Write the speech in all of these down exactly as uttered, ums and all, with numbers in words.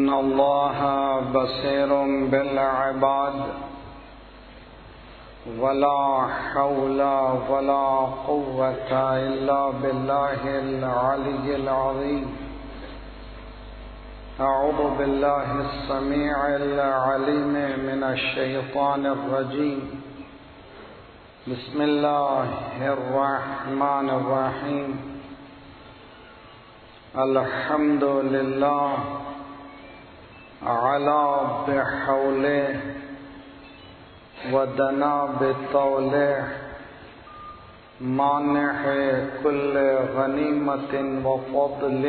إن الله بصير بالعباد ولا حول ولا قوة إلا بالله العلي العظيم. أعوذ بالله السميع العليم من الشيطان الرجيم. بسم الله الرحمن الرحيم. الحمد لله على بحوله ودنا بطوله مانح كل غنيمة وفضل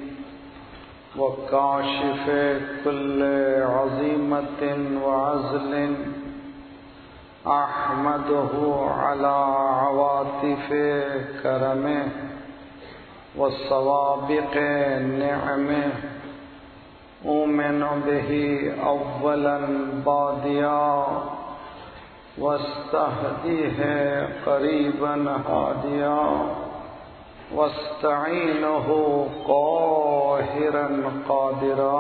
وكاشف كل عزيمة وعزل. أحمده على عواطف كرمه والسوابق نعمه. أؤمن به أولا باديا واستهديه قريبا هاديا واستعينه قاهرا قادرا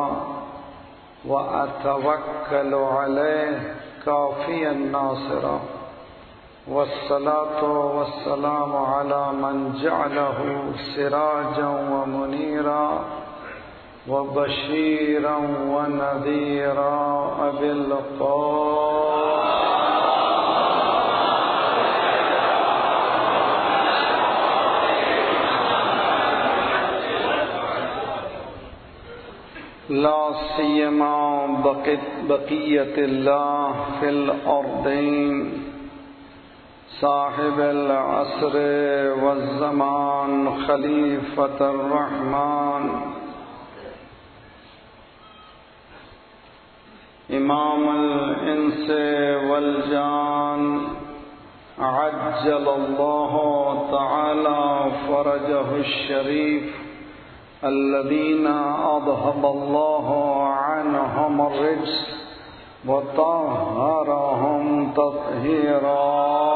وأتوكل عليه كافيا ناصرا. والصلاة والسلام على من جعله سراجا ومنيرا وبشيرا ونذيرا. أبي القاسم لا سيما بقية الله في الأرضين صاحب العصر والزمان خليفة الرحمن امام الانس والجان عجل الله تعالى فرجه الشريف الذين أذهب الله عنهم الرجس وطهرهم تطهيرا.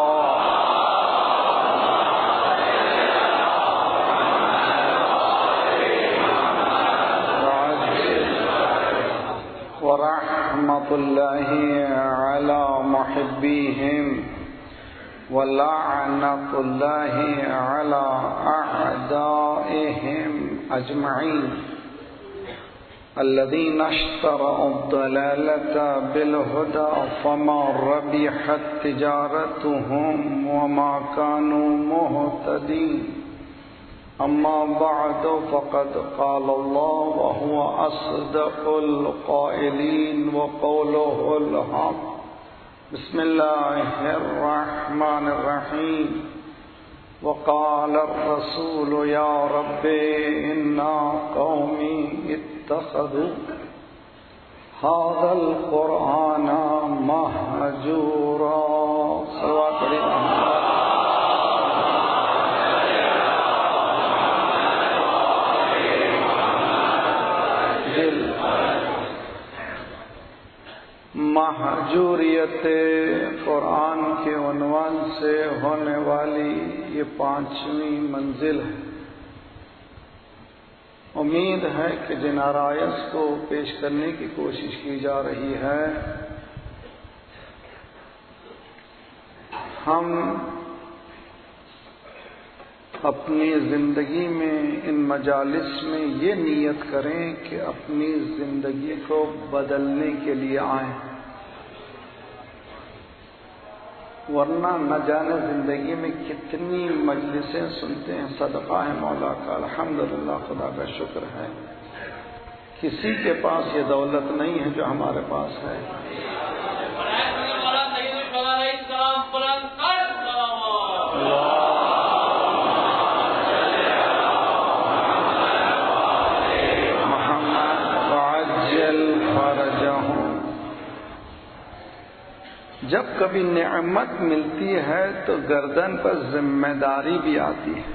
ورحمة الله على محبيهم ولعنة الله على أعدائهم أجمعين الذين اشتروا الضلالة بالهدى فما ربحت تجارتهم وما كانوا مهتدين. أما بعد فقد قال الله وهو أصدق القائلين وقوله الحق. بسم الله الرحمن الرحيم. وقال الرسول يا رب إن قومي اتخذوا هذا القرآن مهجورا. صلوات الله. مہجوریت قرآن کے عنوان سے ہونے والی یہ پانچویں منزل ہے. امید ہے کہ جن آرائز کو پیش کرنے کی کوشش کی جا رہی ہے ہم اپنی زندگی میں ان مجالس میں یہ نیت کریں کہ اپنی زندگی کو بدلنے کے لیے آئیں، ورنہ نہ جانے زندگی میں کتنی مجلسیں سنتے ہیں. صدقہ ہے مولا کا، الحمدللہ، خدا کا شکر ہے. کسی کے پاس یہ دولت نہیں ہے جو ہمارے پاس ہے. جب کبھی نعمت ملتی ہے تو گردن پر ذمہ داری بھی آتی ہے.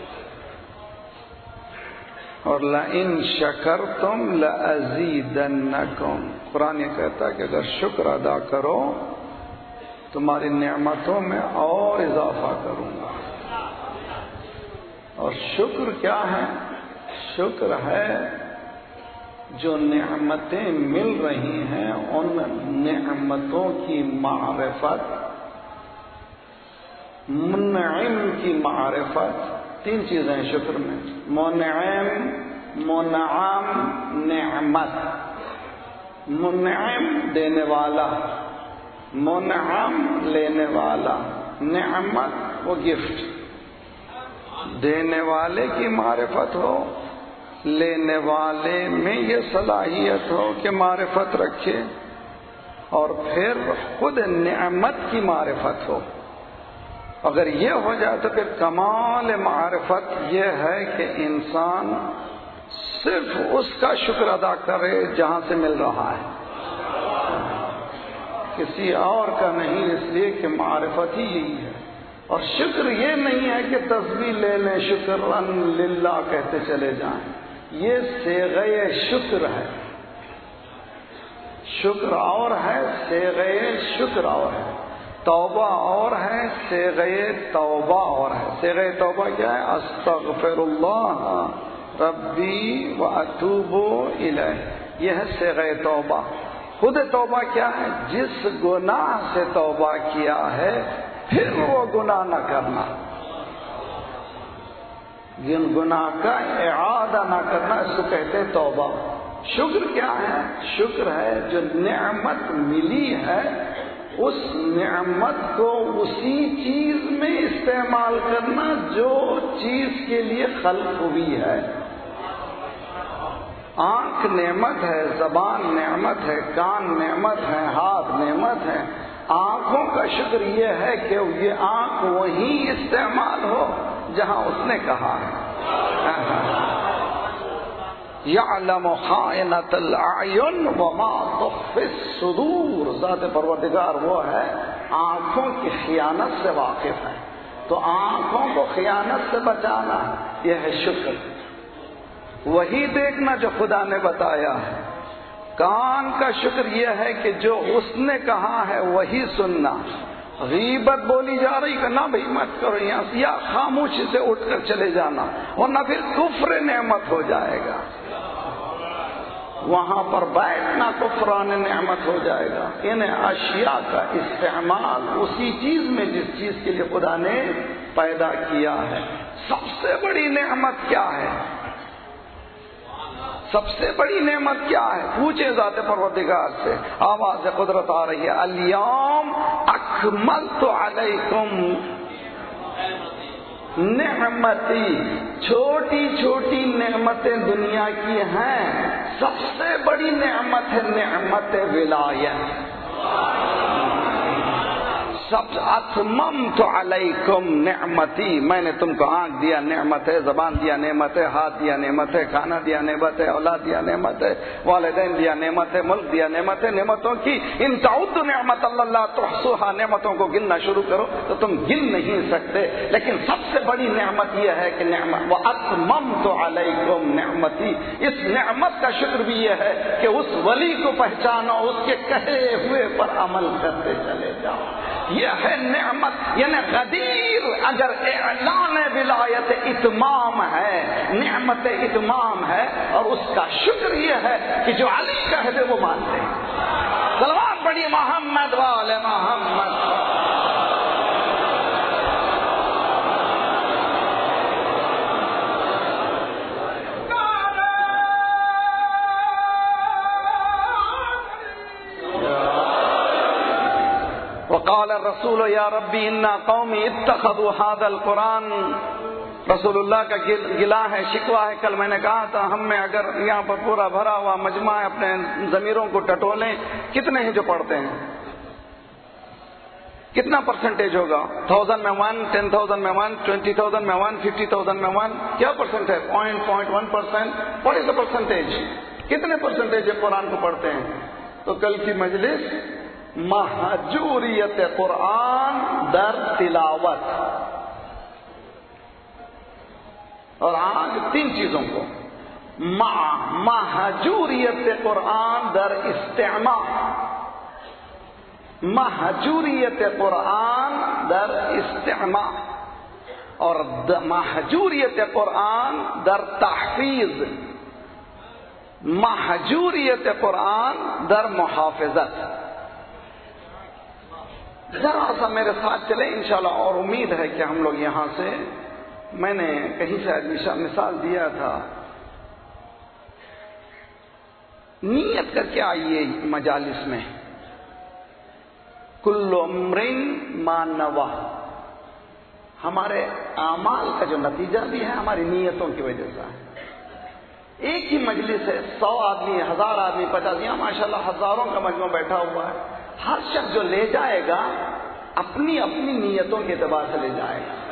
اور لئن شکرتم لأزیدنکم، قرآن یہ کہتا ہے کہ اگر شکر ادا کرو تمہاری نعمتوں میں اور اضافہ کروں گا. اور شکر کیا ہے؟ شکر ہے جو نعمتیں مل رہی ہیں ان نعمتوں کی معرفت، منعم کی معرفت، تین چیزیں ہیں شکر میں، منعم، منعم، نعمت۔ منعم دینے والا، منعم لینے والا، نعمت وہ گفٹ۔ دینے والے کی معرفت ہو، لینے والے میں یہ صلاحیت ہو کہ معرفت رکھے، اور پھر خود نعمت کی معرفت ہو۔ اگر یہ ہو جائے تو پھر کمال معرفت یہ ہے کہ انسان صرف اس کا شکر ادا کرے جہاں سے مل رہا ہے، کسی اور کا نہیں، اس لیے کہ معرفت ہی یہی ہے۔ اور شکر یہ نہیں ہے کہ تسبیح لے لیں شکرا للہ کہتے چلے جائیں، یہ صیغہ شکر ہے۔ شکر اور ہے، صیغہ شکر اور ہے، توبہ اور ہے، صیغہ توبہ اور ہے۔ صیغہ توبہ کیا ہے؟ استغفر اللہ ربی واتوب الیہ، یہ ہے صیغہ توبہ۔ خود توبہ کیا ہے؟ جس گناہ سے توبہ کیا ہے پھر وہ گناہ نہ کرنا، جن گناہ کا اعادہ نہ کرنا، اس کو کہتے ہیں توبہ۔ شکر کیا ہے؟ شکر ہے جو نعمت ملی ہے اس نعمت کو اسی چیز میں استعمال کرنا جو چیز کے لیے خلق ہوئی ہے۔ آنکھ نعمت ہے، زبان نعمت ہے، کان نعمت ہے، ہاتھ نعمت ہے۔ آنکھوں کا شکر یہ ہے کہ یہ آنکھ وہی استعمال ہو جہاں اس نے کہا ہے۔ یعلم خائنۃ الاعین وما تخفی الصدور، ذات پروردگار وہ ہے آنکھوں کی خیانت سے واقف ہے، تو آنکھوں کو خیانت سے بچانا یہ ہے شکر۔ وہی دیکھنا جو خدا نے بتایا ہے۔ کان کا شکر یہ ہے کہ جو اس نے کہا ہے وہی سننا۔ غیبت بولی جا رہی کہ نہ بھائی مت کرو یہاں سے، یا خاموشی سے اٹھ کر چلے جانا، ورنہ پھر کفر نعمت ہو جائے گا۔ وہاں پر بیٹھنا کفران نعمت ہو جائے گا۔ ان اشیاء کا استعمال اسی چیز میں جس چیز کے لیے خدا نے پیدا کیا ہے۔ سب سے بڑی نعمت کیا ہے؟ سب سے بڑی نعمت کیا ہے؟ پوچھے ذات پروردگار سے، آواز قدرت آ رہی ہے، الیوم اکملت علیکم نعمتی۔ چھوٹی چھوٹی نعمتیں دنیا کی ہیں، سب سے بڑی نعمت ہے نعمت ولایت۔ سب اتممت علیکم نعمتی، میں نے تم کو آنکھ دیا نعمت ہے، زبان دیا نعمت ہے، ہاتھ دیا نعمت ہے، کھانا دیا نعمت ہے، اولاد دیا نعمت ہے، والدین دیا نعمت ہے، ملک دیا نعمت ہے۔ نعمتوں کی ان تعدوا نعمت اللہ تحصوها، نعمتوں کو گننا شروع کرو تو تم گن نہیں سکتے، لیکن سب سے بڑی نعمت یہ ہے کہ نعمت واتممت علیکم نعمتی۔ اس نعمت کا شکر بھی یہ ہے کہ اس ولی کو پہچانو، اس کے کہے ہوئے پر عمل کرتے چلے جاؤ۔ یہ ہے نعمت، یعنی غدیر اگر اعلان ولایت اتمام ہے، نعمت اتمام ہے، اور اس کا شکر یہ ہے کہ جو علی کہہ دے وہ مان لے۔ صلوات پڑھی محمد والے محمد۔ وقال الرسول یا ربی انا قومی اتخذوا هذا القرآن، رسول اللہ کا گلا ہے، شکوہ ہے۔ کل میں نے کہا تھا ہم میں اگر یہاں پر پورا بھرا ہوا مجمع ہے، اپنے ضمیروں کو ٹٹولیں، کتنے ہیں جو پڑھتے ہیں؟ کتنا پرسنٹیج ہوگا؟ تھاؤزینڈ میں ون، ٹین تھاؤزینڈ میں ون، ٹوینٹی تھاؤزینڈ میں ون، ففٹی تھاؤزینڈ میں ون، کیا پرسنٹ ہے؟ Point point one percent. What is the percentage? کتنے پرسنٹیج قرآن کو پڑھتے ہیں؟ تو کل کی مجلس مہجوریت قرآن در تلاوت، اور آج تین چیزوں کو، مہجوریت قرآن در استعمال، مہجوریت قرآن در استعمال، اور مہجوریت قرآن در تحفیظ، محجوریت قرآن در محافظت. ذرا سا میرے ساتھ چلے انشاءاللہ. اور امید ہے کہ ہم لوگ یہاں سے، میں نے کہیں سے مثال دیا تھا، نیت کر کے آئیے مجالس میں. کل امرٍ ما نویٰ، ہمارے اعمال کا جو نتیجہ بھی ہے ہماری نیتوں کی وجہ سے ہے. ایک ہی مجلس ہے، سو آدمی، ہزار آدمی، پچاس، یہاں ماشاءاللہ ہزاروں کا مجموعہ بیٹھا ہوا ہے. ہر شخص جو لے جائے گا اپنی اپنی نیتوں کے اعتبار سے لے جائے گا.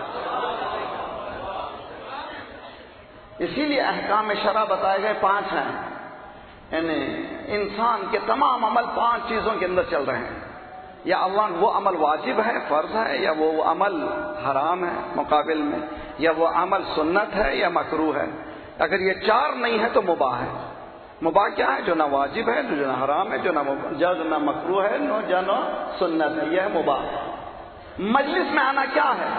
اسی لیے احکام شرع بتائے گئے پانچ ہیں، یعنی انسان کے تمام عمل پانچ چیزوں کے اندر چل رہے ہیں. یا اللہ وہ عمل واجب ہے، فرض ہے، یا وہ عمل حرام ہے مقابل میں، یا وہ عمل سنت ہے یا مکروہ ہے. اگر یہ چار نہیں ہے تو مباح ہے. مباح کیا ہے؟ جو نہ واجب ہے، جو نہ حرام ہے، جو نہ جو نہ مکروہ ہے، جو نہ سنت ہے، یہ ہے مباح. مجلس میں آنا کیا ہے؟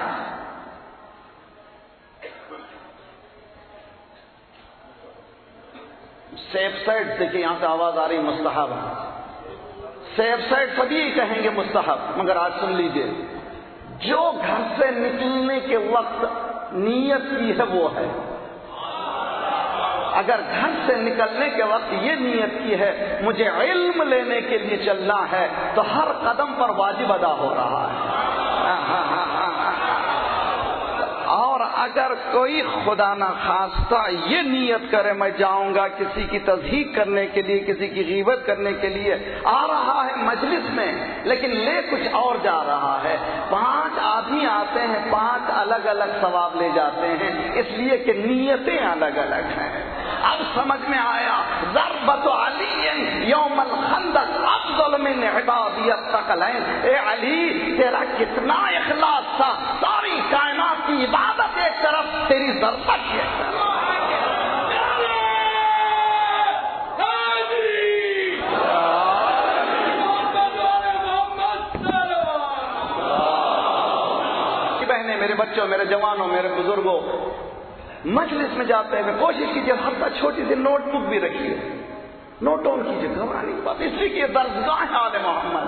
سیف سائڈ، دیکھیے یہاں سے آواز آ رہی مستحب ہے. سیف سائڈ سبھی کہیں گے مستحب، مگر آج سن لیجئے، جو گھر سے نکلنے کے وقت نیت کی ہے وہ ہے. اگر گھر سے نکلنے کے وقت یہ نیت کی ہے مجھے علم لینے کے لیے چلنا ہے، تو ہر قدم پر واجب ادا ہو رہا ہے. اور اگر کوئی خدا نہ خواستہ یہ نیت کرے میں جاؤں گا کسی کی تصحیح کرنے کے لیے، کسی کی غیبت کرنے کے لیے، آ رہا ہے مجلس میں لیکن لے کچھ اور جا رہا ہے، پانچ آدمی آتے ہیں، پانچ الگ الگ ثواب لے جاتے ہیں، اس لیے کہ نیتیں الگ الگ ہیں. اب سمجھ میں آیا. ضربت علی یوم الخندق افضل من عبادیت ثقلین. اے علی تیرا کتنا اخلاص تھا، ساری کائنات کی عبادت ایک طرف، تیری ضربت ایک طرف. بہنیں، میرے بچوں، میرے جوانوں، میرے بزرگوں، مجلس میں جاتے ہوئے کوشش کیجیے ہر کا چھوٹی سی نوٹ بک بھی رکھیے، نوٹ آن کیجیے، گھبرانے کی بات، اس لیے کہ درسگاہ آل محمد.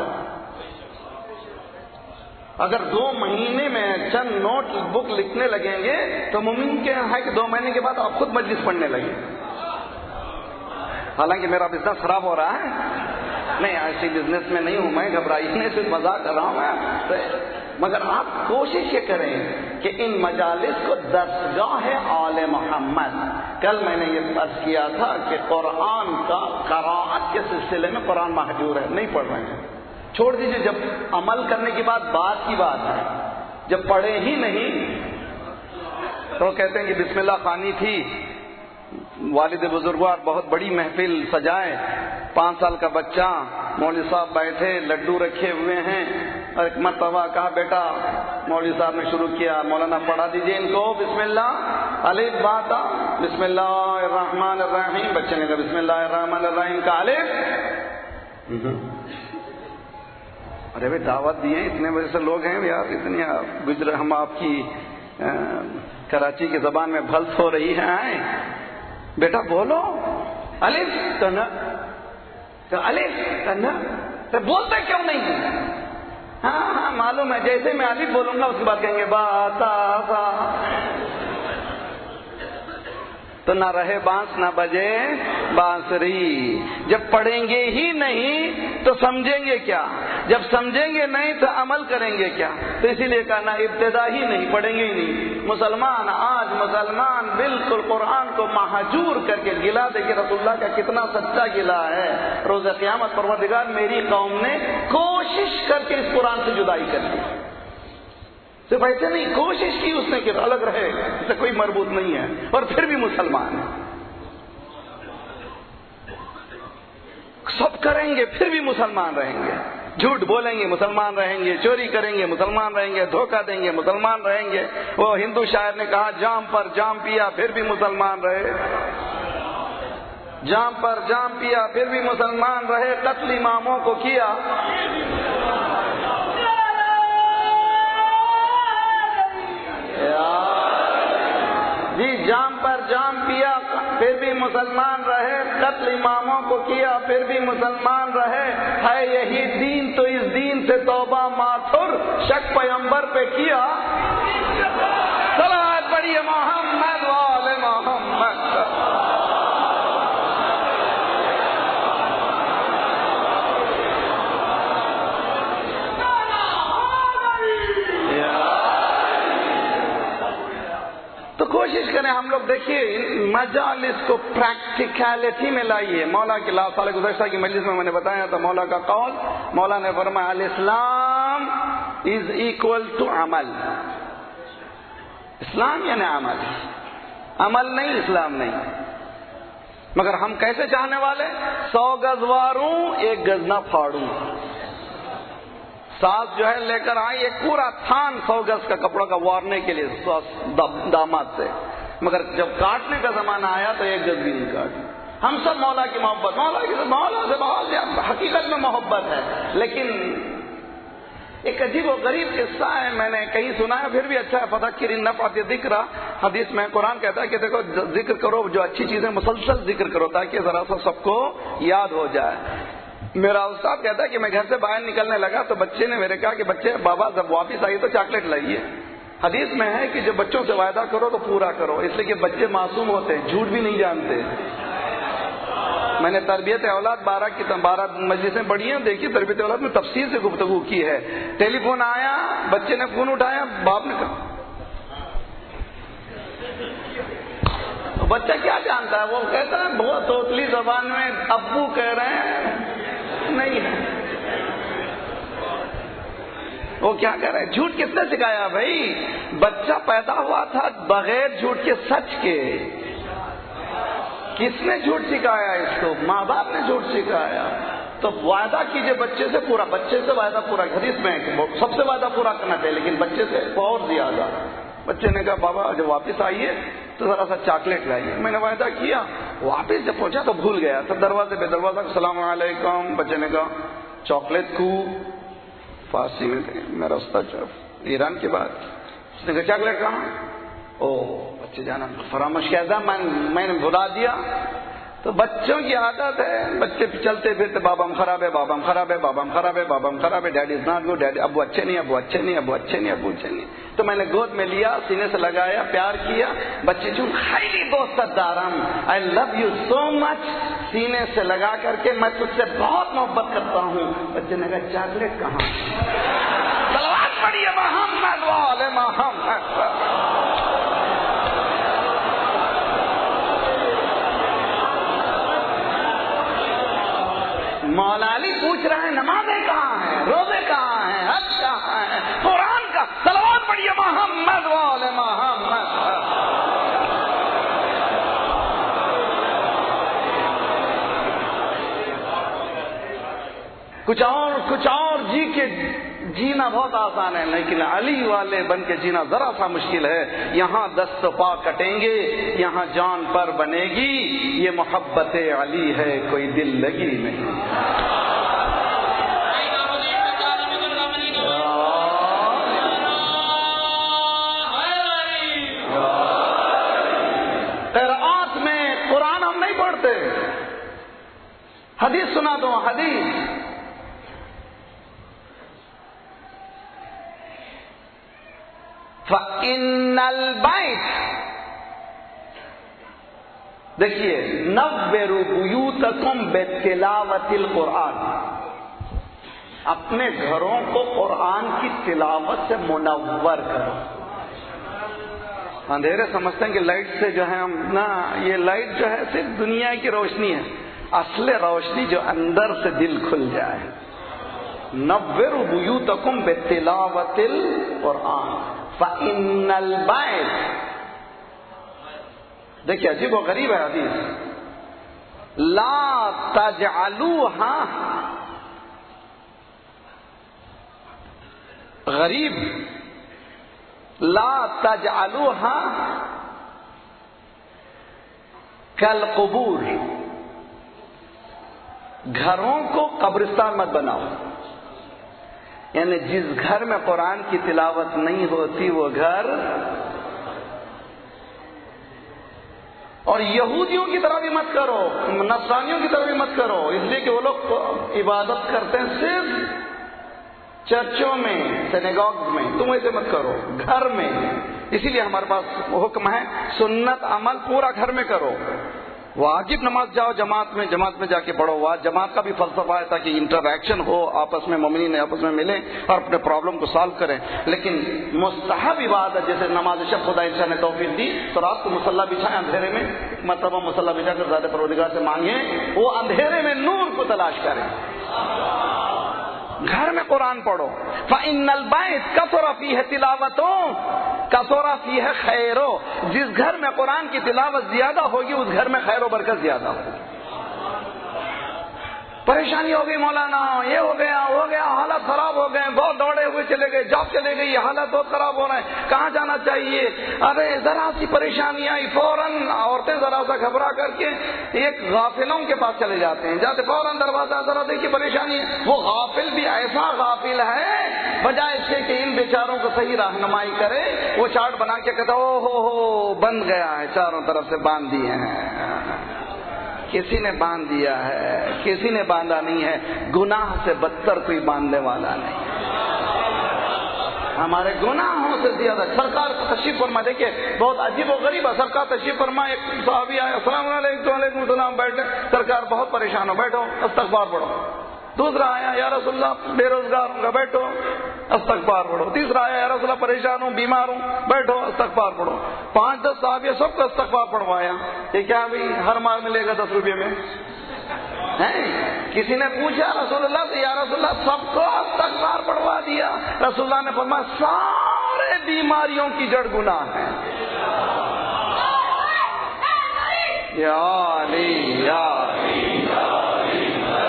اگر دو مہینے میں چند نوٹ بک لکھنے لگیں گے تو ممکن ہے کہ دو مہینے کے بعد آپ خود مجلس پڑھنے لگیں. حالانکہ میرا بزنس خراب ہو رہا ہے، نہیں ایسی بزنس میں نہیں ہوں میں، گھبرائیے، صرف مذاق کر رہا ہوں میں. مگر آپ کوشش یہ کریں کہ ان مجالس کو درسگاہ آل محمد. کل میں نے یہ عرض کیا تھا کہ قرآن کا قراءت کے سلسلے میں قرآن محجور ہے، نہیں پڑھ رہے ہیں. چھوڑ دیجئے، جب عمل کرنے کی بات بات کی بات ہے، جب پڑھے ہی نہیں تو کہتے ہیں کہ بسم اللہ خوانی تھی، والد بزرگوار بہت بڑی محفل سجائے، پانچ سال کا بچہ، مولوی صاحب بیٹھے، لڈو رکھے ہوئے ہیں، اور ایک مرتبہ کہا بیٹا، مولوی صاحب نے شروع کیا، مولانا پڑھا دیجئے ان کو بسم اللہ الف باتا بسم اللہ الرحمن الرحیم. بچے نے کہا بسم اللہ الرحمن الرحیم کا الف. ارے بھائی دعوت دی ہے، اتنے بجے سے لوگ ہیں یار، اتنی گجر ہم آپ کی کراچی کی زبان میں بھلس ہو رہی ہے. بیٹا بولو الف تن، الف تن، بولتے کیوں نہیں؟ ہاں ہاں معلوم ہے، جیسے میں الف بولوں گا اس کے بعد کہیں گے با تا سا، تو نہ رہے بانس نہ بجے بانسری. جب پڑھیں گے ہی نہیں تو سمجھیں گے کیا؟ جب سمجھیں گے نہیں تو عمل کریں گے کیا؟ تو اسی لیے کہا نہ ابتدا ہی نہیں، پڑھیں گے ہی نہیں. مسلمان آج مسلمان بالکل قرآن کو مہجور کر کے گلا دے کہ رسول اللہ کا کتنا سچا گلا ہے. روز قیامت پروردگار میری قوم نے کوشش کر کے اس قرآن سے جدائی کر دی. صرف ایسے نہیں، کوشش کی اس نے کہ الگ رہے، اس سے کوئی مربوط نہیں ہے، اور پھر بھی مسلمان ہے. سب کریں گے پھر بھی مسلمان رہیں گے، جھوٹ بولیں گے مسلمان رہیں گے، چوری کریں گے مسلمان رہیں گے، دھوکہ دیں گے مسلمان رہیں گے. وہ ہندو شاعر نے کہا جام پر جام پیا پھر بھی مسلمان رہے، جام پر جام پیا پھر بھی مسلمان رہے، قتل اماموں کو کیا. جی جام پر جام پیا پھر بھی مسلمان رہے، قتل اماموں کو کیا پھر بھی مسلمان رہے، ہے یہی دین تو اس دین سے توبہ ماتھر، شک پیغمبر پہ کیا، صلوات پڑھیے محمد وآل محمد۔ تو کوشش کریں ہم لوگ، دیکھیے مجالس کو پریکٹیکلٹی میں لائیے۔ مولا کے لا سال گزشتہ کی مجلس میں میں نے بتایا تھا مولا کا قول، مولا نے فرمایا الاسلام از اکول ٹو عمل، اسلام یعنی عمل، عمل نہیں اسلام نہیں۔ مگر ہم کیسے چاہنے والے؟ سو گز واروں ایک گز نہ پھاڑوں۔ ساس جو ہے لے کر آئی ایک پورا تھان سو گز کا کپڑا کا وارنے کے لیے داماد سے، مگر جب کاٹنے کا زمانہ آیا تو ایک گز بھی نہیں کاٹی۔ ہم سب مولا کی محبت، مولا کی مولا سے بہت حقیقت میں محبت ہے، لیکن ایک عجیب و غریب قصہ ہے، میں نے کہیں سنا ہے، پھر بھی اچھا ہے، فذکر ان نفعت الذکر، حدیث میں قرآن کہتا ہے کہ دیکھو ذکر کرو، جو اچھی چیزیں مسلسل ذکر کرو تاکہ ذرا سا سب کو یاد ہو جائے۔ میرا استاد کہتا ہے کہ میں گھر سے باہر نکلنے لگا تو بچے نے میرے کہا کہ بچے بابا جب واپس آئیے تو چاکلیٹ لائیے۔ حدیث میں ہے کہ جب بچوں سے وعدہ کرو تو پورا کرو، اس لیے کہ بچے معصوم ہوتے ہیں، جھوٹ بھی نہیں جانتے۔ میں نے تربیت اولاد بارہ کی بارہ مجلسیں پڑھی ہیں، دیکھیے تربیت اولاد میں تفصیل سے گفتگو کی ہے۔ ٹیلی فون آیا، بچے نے فون اٹھایا، باپ نے کہا، بچہ کیا جانتا ہے، وہ کہتا ہے بہت توتلی زبان میں ابو کہہ رہے ہیں نہیں ہے۔ وہ کیا کہہ رہے ہیں؟ جھوٹ کس نے سکھایا بھائی؟ بچہ پیدا ہوا تھا بغیر جھوٹ کے، سچ کے۔ کس نے جھوٹ سکھایا اس کو؟ ماں باپ نے جھوٹ سکھایا۔ تو وعدہ کیجئے بچے سے پورا، بچے سے وعدہ پورا، حدیث میں سب سے وعدہ پورا کرنا چاہیے لیکن بچے سے اور زیادہ۔ بچے نے کہا بابا جب واپس آئیے تو ذرا سا چاکلیٹ لائیے۔ میں نے وعدہ کیا، واپس جب پہنچا تو بھول گیا، تو دروازے پہ دروازہ السلام علیکم، بچے نے کہا چاکلیٹ کو فارسی میں میرا استاد ایران کے بعد، اس نے کہا چاکلیٹ کہاں؟ او بچے جانا فراموش کیا تھا، میں نے بھلا دیا۔ تو بچوں کی عادت ہے، بچے چلتے پھرتے بابا ہم خراب ہے، بابا ہم خراب ہے، بابا ہم خراب ہے، بابا ہم خراب ہے، daddy is not good, daddy ابو اچھے نہیں، ابو اچھے نہیں، ابو اچھے نہیں، ابو اچھے نہیں۔ تو میں نے گود میں لیا، سینے سے لگایا، پیار کیا، بچے چون ہائیلی دوست دارم، آئی لو یو سو مچ، سینے سے لگا کر کے میں تجھ سے بہت محبت کرتا ہوں۔ بچے نے کہا چاکلیٹ کہاں؟ صلوات پڑھیے محمد وآل محمد۔ مولا علی پوچھ رہے ہیں نمازیں کہاں ہیں، روزے کہاں ہیں، حج کہاں ہے، قرآن کا صلوات پڑھیے محمد وآل محمد۔ کچھ اور کچھ اور جی کے جینا بہت آسان ہے، لیکن علی والے بن کے جینا ذرا سا مشکل ہے۔ یہاں دست پا کٹیں گے، یہاں جان پر بنے گی، یہ محبت علی ہے، کوئی دل لگی نہیں۔ قرآت میں قرآن ہم نہیں پڑھتے، حدیث سنا دو، حدیث فَإِنَّ الْبَيْتَ، دیکھیے نَوِّرُوا بُيُوتَكُمْ بِتِلَاوَةِ الْقُرْآنِ، اپنے گھروں کو قرآن کی تلاوت سے منور کرو۔ اندھیرے سمجھتے ہیں کہ لائٹ سے جو ہے ہم نا، یہ لائٹ جو ہے صرف دنیا کی روشنی ہے، اصل روشنی جو اندر سے دل کھل جائے۔ نَوِّرُوا بُيُوتَكُمْ بِتِلَاوَةِ الْقُرْآنِ فَإِنَّ الْبَيْتَ، دیکھیے عجیب و غریب ہے حدیث، لا تجعلوها، غریب، لا تجعلوها کالقبور، گھروں کو قبرستان مت بناؤ، یعنی جس گھر میں قرآن کی تلاوت نہیں ہوتی وہ گھر، اور یہودیوں کی طرح بھی مت کرو، نصرانیوں کی طرح بھی مت کرو، اس لیے کہ وہ لوگ عبادت کرتے ہیں صرف چرچوں میں، سینیگاگز میں، تم ایسے مت کرو، گھر میں۔ اسی لیے ہمارے پاس حکم ہے سنت عمل پورا گھر میں کرو۔ واجب نماز جاؤ جماعت میں، جماعت میں جا کے پڑھو، جماعت کا بھی فلسفہ ہے تاکہ انٹریکشن ہو، آپس میں مومنین آپس میں ملیں اور اپنے پرابلم کو سالو کریں۔ لیکن مستحب عبادت جیسے نماز شب خدا انشاء نے توفیق دی تو رات کو مصلی بچھائیں اندھیرے میں، مرتبہ مصلی بچھا کر ذات پروردگار سے مانگیں، وہ اندھیرے میں نور کو تلاش کریں۔ گھر میں قرآن پڑھو۔ فَإِنَّ الْبَيْتَ كَثُرَ فِيهِ تِلَاوَتُهُ كَثُرَ فِيهِ خَيْرُ، جس گھر میں قرآن کی تلاوت زیادہ ہوگی اس گھر میں خیر و برکت زیادہ ہوگی۔ پریشانی ہو گئی مولانا، یہ ہو گیا ہو گیا حالات خراب ہو گئے، بہت دوڑے ہوئے چلے گئے، جاب چلے گئی، حالات بہت خراب ہو رہے ہیں، کہاں جانا چاہیے؟ ارے ذرا سی پریشانی آئی فوراً عورتیں ذرا سا گھبرا کر کے ایک غافلوں کے پاس چلے جاتے ہیں، جاتے فوراً دروازہ ذرا دیکھیے پریشانی ہے۔ وہ غافل بھی ایسا غافل ہے، بجائے اس کے کہ ان بیچاروں کو صحیح رہنمائی کرے، وہ چارٹ بنا کے کہتا او ہو ہو بند گیا ہے، چاروں طرف سے باندھ دیے ہیں۔ کسی نے باندھ دیا ہے، کسی نے باندھا نہیں ہے، گناہ سے بدتر کوئی باندھنے والا نہیں۔ ہمارے گناہوں سے زیادہ سرکار کو تشریف فرما، دیکھیے بہت عجیب و غریب ہے، سرکار تشریف فرما، ایک صحابی آیا، السلام علیکم، وعلیکم السلام، بیٹھے، سرکار بہت پریشان ہو، بیٹھو استغفار پڑھو۔ دوسرا آیا، یا رسول اللہ بے روزگار ہوں گا، بیٹھو استغفار پڑھو۔ تیسرا آیا، یا رسول اللہ پریشان ہوں، بیمار ہوں، بیٹھو استغفار پڑھو۔ پانچ دس صحابی سب کو استغفار پڑھوایا۔ یہ کیا بھی ہر مار ملے گا دس روپے میں؟ کسی نے پوچھا رسول اللہ سے، یا رسول اللہ سب کو استغفار پڑھوا دیا؟ رسول اللہ نے فرمایا سارے بیماریوں کی جڑ گناہ ہے۔ یا علی یا علی یا علی۔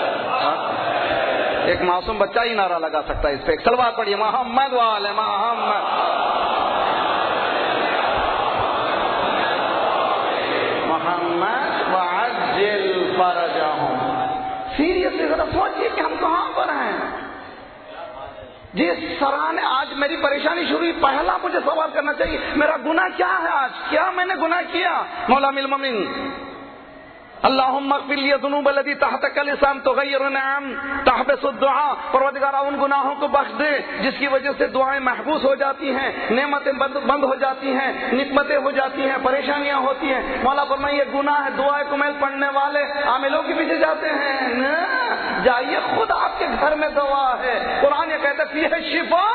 ایک معصوم بچہ ہی نعرہ لگا سکتا ہے اس پہ، ایک صلوات پڑھیے، محمد وآل محمد۔ محمد وعجل فرجہم۔ سیریسلی ذرا سوچئے کہ ہم کہاں پر ہیں؟ جس طرح نے آج میری پریشانی شروع ہوئی، پہلا مجھے سوال کرنا چاہیے میرا گناہ کیا ہے؟ آج کیا میں نے گناہ کیا؟ مولا المؤمنین اللہم اغفر لی ذنوب التي تحتک لسان تغیر نعم تحبس الدعاء، پروردگارا ان گناہوں کو بخش دے جس کی وجہ سے دعائیں محبوس ہو جاتی ہیں، نعمتیں بند ہو جاتی ہیں، نعمتیں ہو جاتی ہیں، پریشانیاں ہوتی ہیں۔ مولا فرمائے یہ گناہ ہے، دعائیں کمیل پڑھنے والے عاملوں کے پیچھے جاتے ہیں، نا جائیے خود آپ کے گھر میں دوا ہے۔ قرآن یہ کہتا ہے فیہ شفا،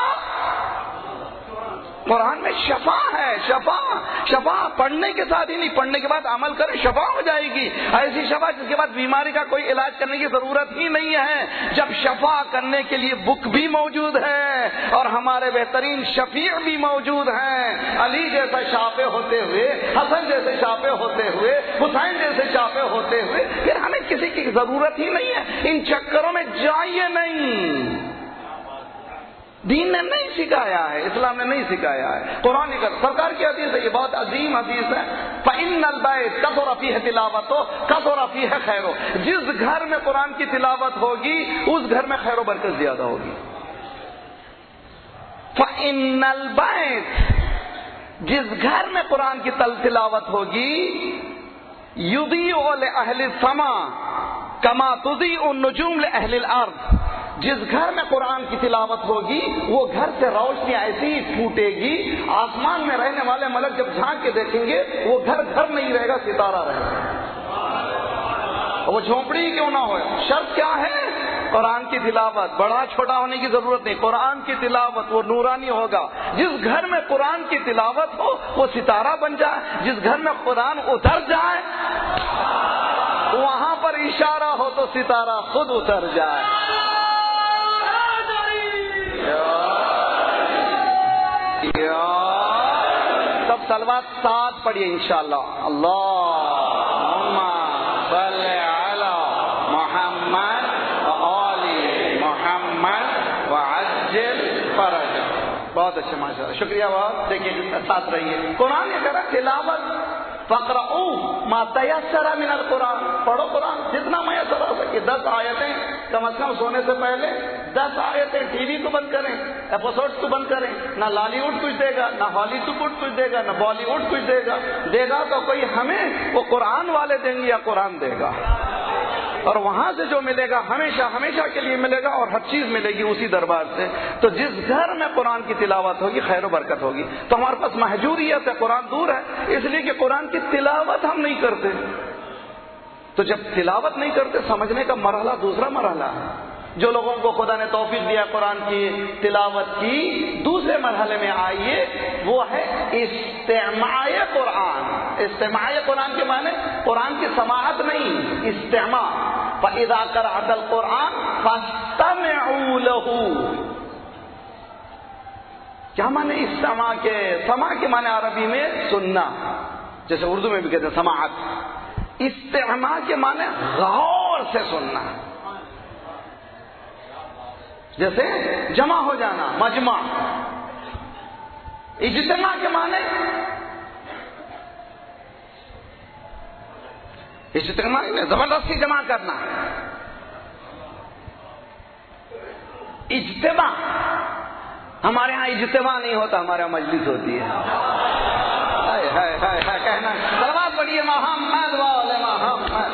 قرآن میں شفا ہے، شفا شفا پڑھنے کے ساتھ ہی نہیں، پڑھنے کے بعد عمل کرے شفا ہو جائے گی، ایسی شفا جس کے بعد بیماری کا کوئی علاج کرنے کی ضرورت ہی نہیں ہے، جب شفا کرنے کے لیے بک بھی موجود ہے اور ہمارے بہترین شفیع بھی موجود ہیں۔ علی جیسا شافع ہوتے ہوئے، حسن جیسے شافع ہوتے ہوئے، حسین جیسے شافع ہوتے ہوئے، پھر ہمیں کسی کی ضرورت ہی نہیں ہے، ان چکروں میں جائیے نہیں۔ دین نے نہیں سکھایا ہے، اسلام نے نہیں سکھایا ہے، قرآن کا سرکار کی حدیث ہے، یہ بہت عظیم حدیث ہے۔ فَإِنَّ الْبَيْتَ كَثُرَ فِيهِ تِلَاوَتُهُ كَثُرَ فِيهِ خَيْرُ، جس گھر میں قرآن کی تلاوت ہوگی اس گھر میں خیر و برکت زیادہ ہوگی۔ فَإِنَّ الْبَيْتَ، جس گھر میں قرآن کی تلاوت ہوگی يُضِيءُ لِأَهْلِ السَّمَاءِ كَمَا تُضِيءُ النُّجُومُ لِأَهْلِ الْأَرْضِ، جس گھر میں قرآن کی تلاوت ہوگی وہ گھر سے روشنی ایسی ہی پھوٹے گی، آسمان میں رہنے والے ملک جب جھانک کے دیکھیں گے وہ گھر گھر نہیں رہے گا، ستارہ رہے گا، وہ جھونپڑی ہی کیوں نہ ہو۔ شرط کیا ہے؟ قرآن کی تلاوت، بڑا چھوٹا ہونے کی ضرورت نہیں، قرآن کی تلاوت وہ نورانی ہوگا۔ جس گھر میں قرآن کی تلاوت ہو وہ ستارہ بن جائے، جس گھر میں قرآن اتر جائے وہاں پر اشارہ ہو تو ستارہ خود اتر جائے۔ سب صلوات ساتھ پڑھیے انشاءاللہ۔ اللہم صلی علی محمد وآل محمد وعجل فرجہ۔ بہت اچھا ماشاءاللہ، شکریہ بہت۔ دیکھیے ساتھ رہیے، قرآن یہ کرا تلاوت فَقْرَؤُوا مَا تَيَسَّرَ مِنَ الْقُرْآنِ، پڑھو قرآن جتنا میسر ہو سکے، دس آیتیں کم از کم سونے سے پہلے دس آیتیں ٹی وی کو بند کریں، ایپیسوڈز کو بند کریں، نہ لالی ووڈ کچھ دے گا، نہ ہالی ووڈ کچھ دے گا، نہ بالی ووڈ کچھ دے گا، دے گا تو کوئی ہمیں وہ قرآن والے دیں گے یا قرآن دے گا، اور وہاں سے جو ملے گا ہمیشہ ہمیشہ کے لیے ملے گا، اور ہر چیز ملے گی اسی دربار سے۔ تو جس گھر میں قرآن کی تلاوت ہوگی خیر و برکت ہوگی۔ تو ہمارے پاس محجوریت ہے، قرآن دور ہے، اس لیے کہ قرآن کی تلاوت ہم نہیں کرتے۔ تو جب تلاوت نہیں کرتے، سمجھنے کا مرحلہ دوسرا مرحلہ ہے۔ جو لوگوں کو خدا نے توفیق دیا قرآن کی تلاوت کی، دوسرے مرحلے میں آئیے، وہ ہے استماع قرآن۔ استماع قرآن کے معنی قرآن کی سماعت نہیں، استماع۔ فَإِذَا قَرَأْتَ الْقُرْآنَ فَاسْتَمِعُوا لَهُ۔ کیا معنی استماع کے؟ سماع کے معنی عربی میں سننا، جیسے اردو میں بھی کہتے ہیں سماعت۔ استماع کے معنی غور سے سننا، جیسے جمع ہو جانا، مجمع۔ اجتماع کے معنی اجتماع زبردستی جمع کرنا، اجتماع۔ ہمارے ہاں اجتماع نہیں ہوتا، ہمارے یہاں مجلس ہوتی ہے۔ ہائے ہائے ہائے ہائے کہنا صلوات پڑھیے محمد والے محمد۔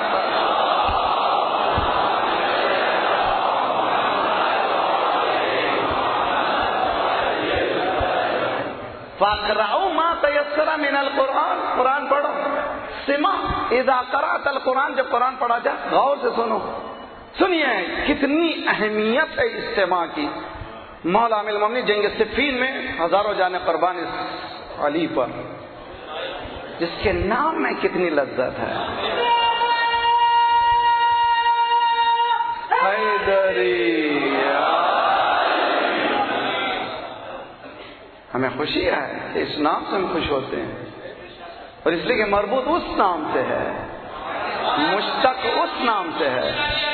فَاقْرَؤُوا مَا تَيَسَّرَ مِنَ الْقُرْآنِ، قرآن پڑھو۔ سمع اذا قرأت القرآن، جب قرآن پڑھا جائے غور سے سنو۔ سنیے کتنی اہمیت ہے استماع کی۔ مولا امیر المومنین جنگ صفین میں ہزاروں جانے قربان اس علی پر، جس کے نام میں کتنی لذت ہے۔ حیدری، ہمیں خوشی ہے کہ اس نام سے ہم خوش ہوتے ہیں، اور اس لیے کہ مربوط اس نام سے ہے، مشتق اس نام سے ہے۔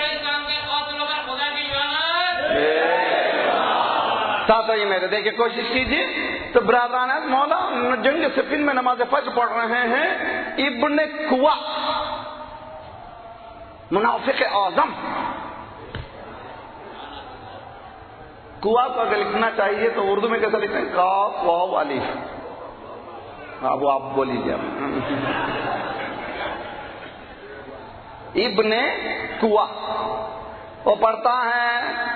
ساتھ ہی میرے دیکھیں کوشش کیجیے تو برادران مولا جنگ صفین میں نماز فجر پڑھ رہے ہیں، ابن قوا منافق اعظم، قوا کو اگر لکھنا چاہیے تو اردو میں کیسا لکھتے ہیں؟ قاف واو الف۔ اب آپ بول لیجیے۔ ابن قوا وہ پڑھتا ہے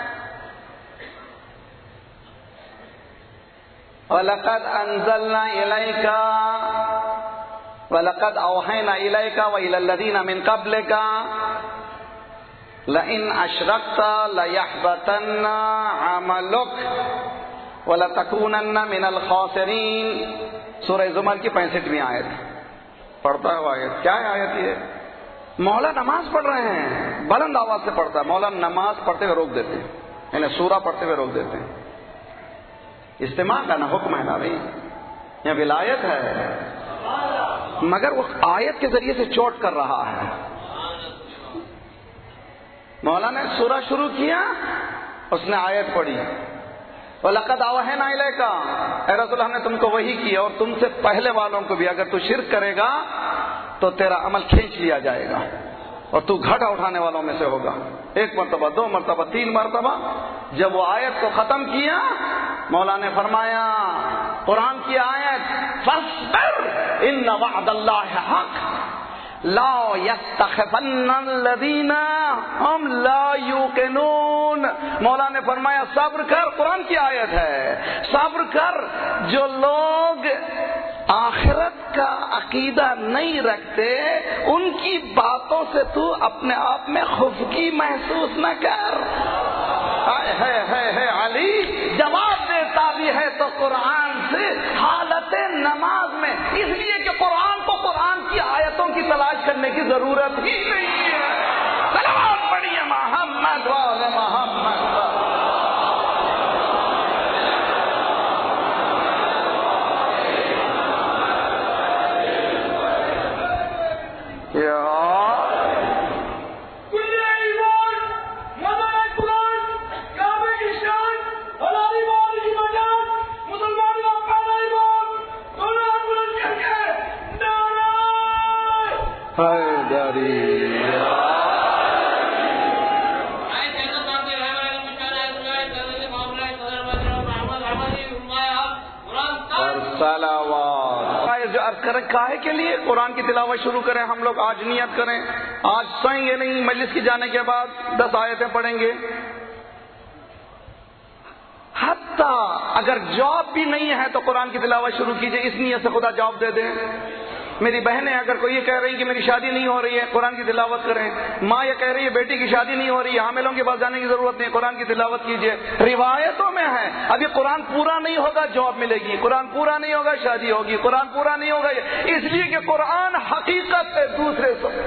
وَلَقَدْ أَنزَلْنَا إِلَيْكَ وَلَقَدْ أَوْحَيْنَا إِلَيْكَ وَإِلَى الَّذِينَ مِنْ قَبْلِكَ لَئِنْ أَشْرَكْتَ لَيَحْبَطَنَّ عَمَلُكَ وَلَتَكُونَنَّ مِنَ الْخَاسِرِينَ۔ سورہ زمر کی پینسٹھویں آیت پڑھتا ہے وہ آیت۔ کیا ہے آیت یہ؟ مولا نماز پڑھ رہے ہیں، بلند آواز سے پڑھتا ہے، مولا نماز پڑھتے ہوئے روک دیتے ہیں، یعنی سورہ پڑھتے ہوئے روک دیتے ہیں۔ استماع کا نہ حکم ہے نا بھائی، یہ ولایت ہے، مگر وہ آیت کے ذریعے سے چوٹ کر رہا ہے۔ مولا نے سورہ شروع کیا، اس نے آیت پڑھی، وَلَقَدْ أَوْحَيْنَا إِلَيْكَ، اے رسول ہم نے تم کو وحی کیا، اور تم سے پہلے والوں کو بھی، اگر تو شرک کرے گا تو تیرا عمل کھینچ لیا جائے گا اور تو گھٹا اٹھانے والوں میں سے ہوگا۔ ایک مرتبہ، دو مرتبہ، تین مرتبہ۔ جب وہ آیت کو ختم کیا، مولا نے فرمایا قرآن کی آیت فاصبر ان وعد اللہ حق لا یستخفن الذین هم لا یوقنون۔ مولا نے فرمایا صبر کر، قرآن کی آیت ہے، صبر کر، جو لوگ آخرت کا عقیدہ نہیں رکھتے ان کی باتوں سے تو اپنے آپ میں خفگی محسوس نہ کر۔ ہے ہے ہے علی جواب دیتا بھی ہے تو قرآن سے حالت نماز میں، اس لیے کہ قرآن کو قرآن کی آیتوں کی تلاش کرنے کی ضرورت ہی نہیں ہے۔ صلوات پڑھیے محمد والے محمد۔ عرض کریں کاہے کے لیے قرآن کی تلاوت شروع کریں ہم لوگ؟ آج نیت کریں، آج سوئیں گے نہیں، مجلس کی جانے کے بعد دس آیتیں پڑھیں گے. حتیٰ اگر جاب بھی نہیں ہے تو قرآن کی تلاوت شروع کیجئے، اس نیت سے خدا جاب دے دیں. میری بہنیں اگر کوئی یہ کہہ رہی کہ میری شادی نہیں ہو رہی ہے، قرآن کی تلاوت کریں. ماں یہ کہہ رہی ہے بیٹی کی شادی نہیں ہو رہی ہے، حاملوں کے پاس جانے کی ضرورت نہیں، قرآن کی تلاوت کیجئے. روایتوں میں ہے اب یہ قرآن پورا نہیں ہوگا جاب ملے گی، قرآن پورا نہیں ہوگا شادی ہوگی، قرآن پورا نہیں ہوگا، اس لیے کہ قرآن حقیقت ہے، دوسرے سب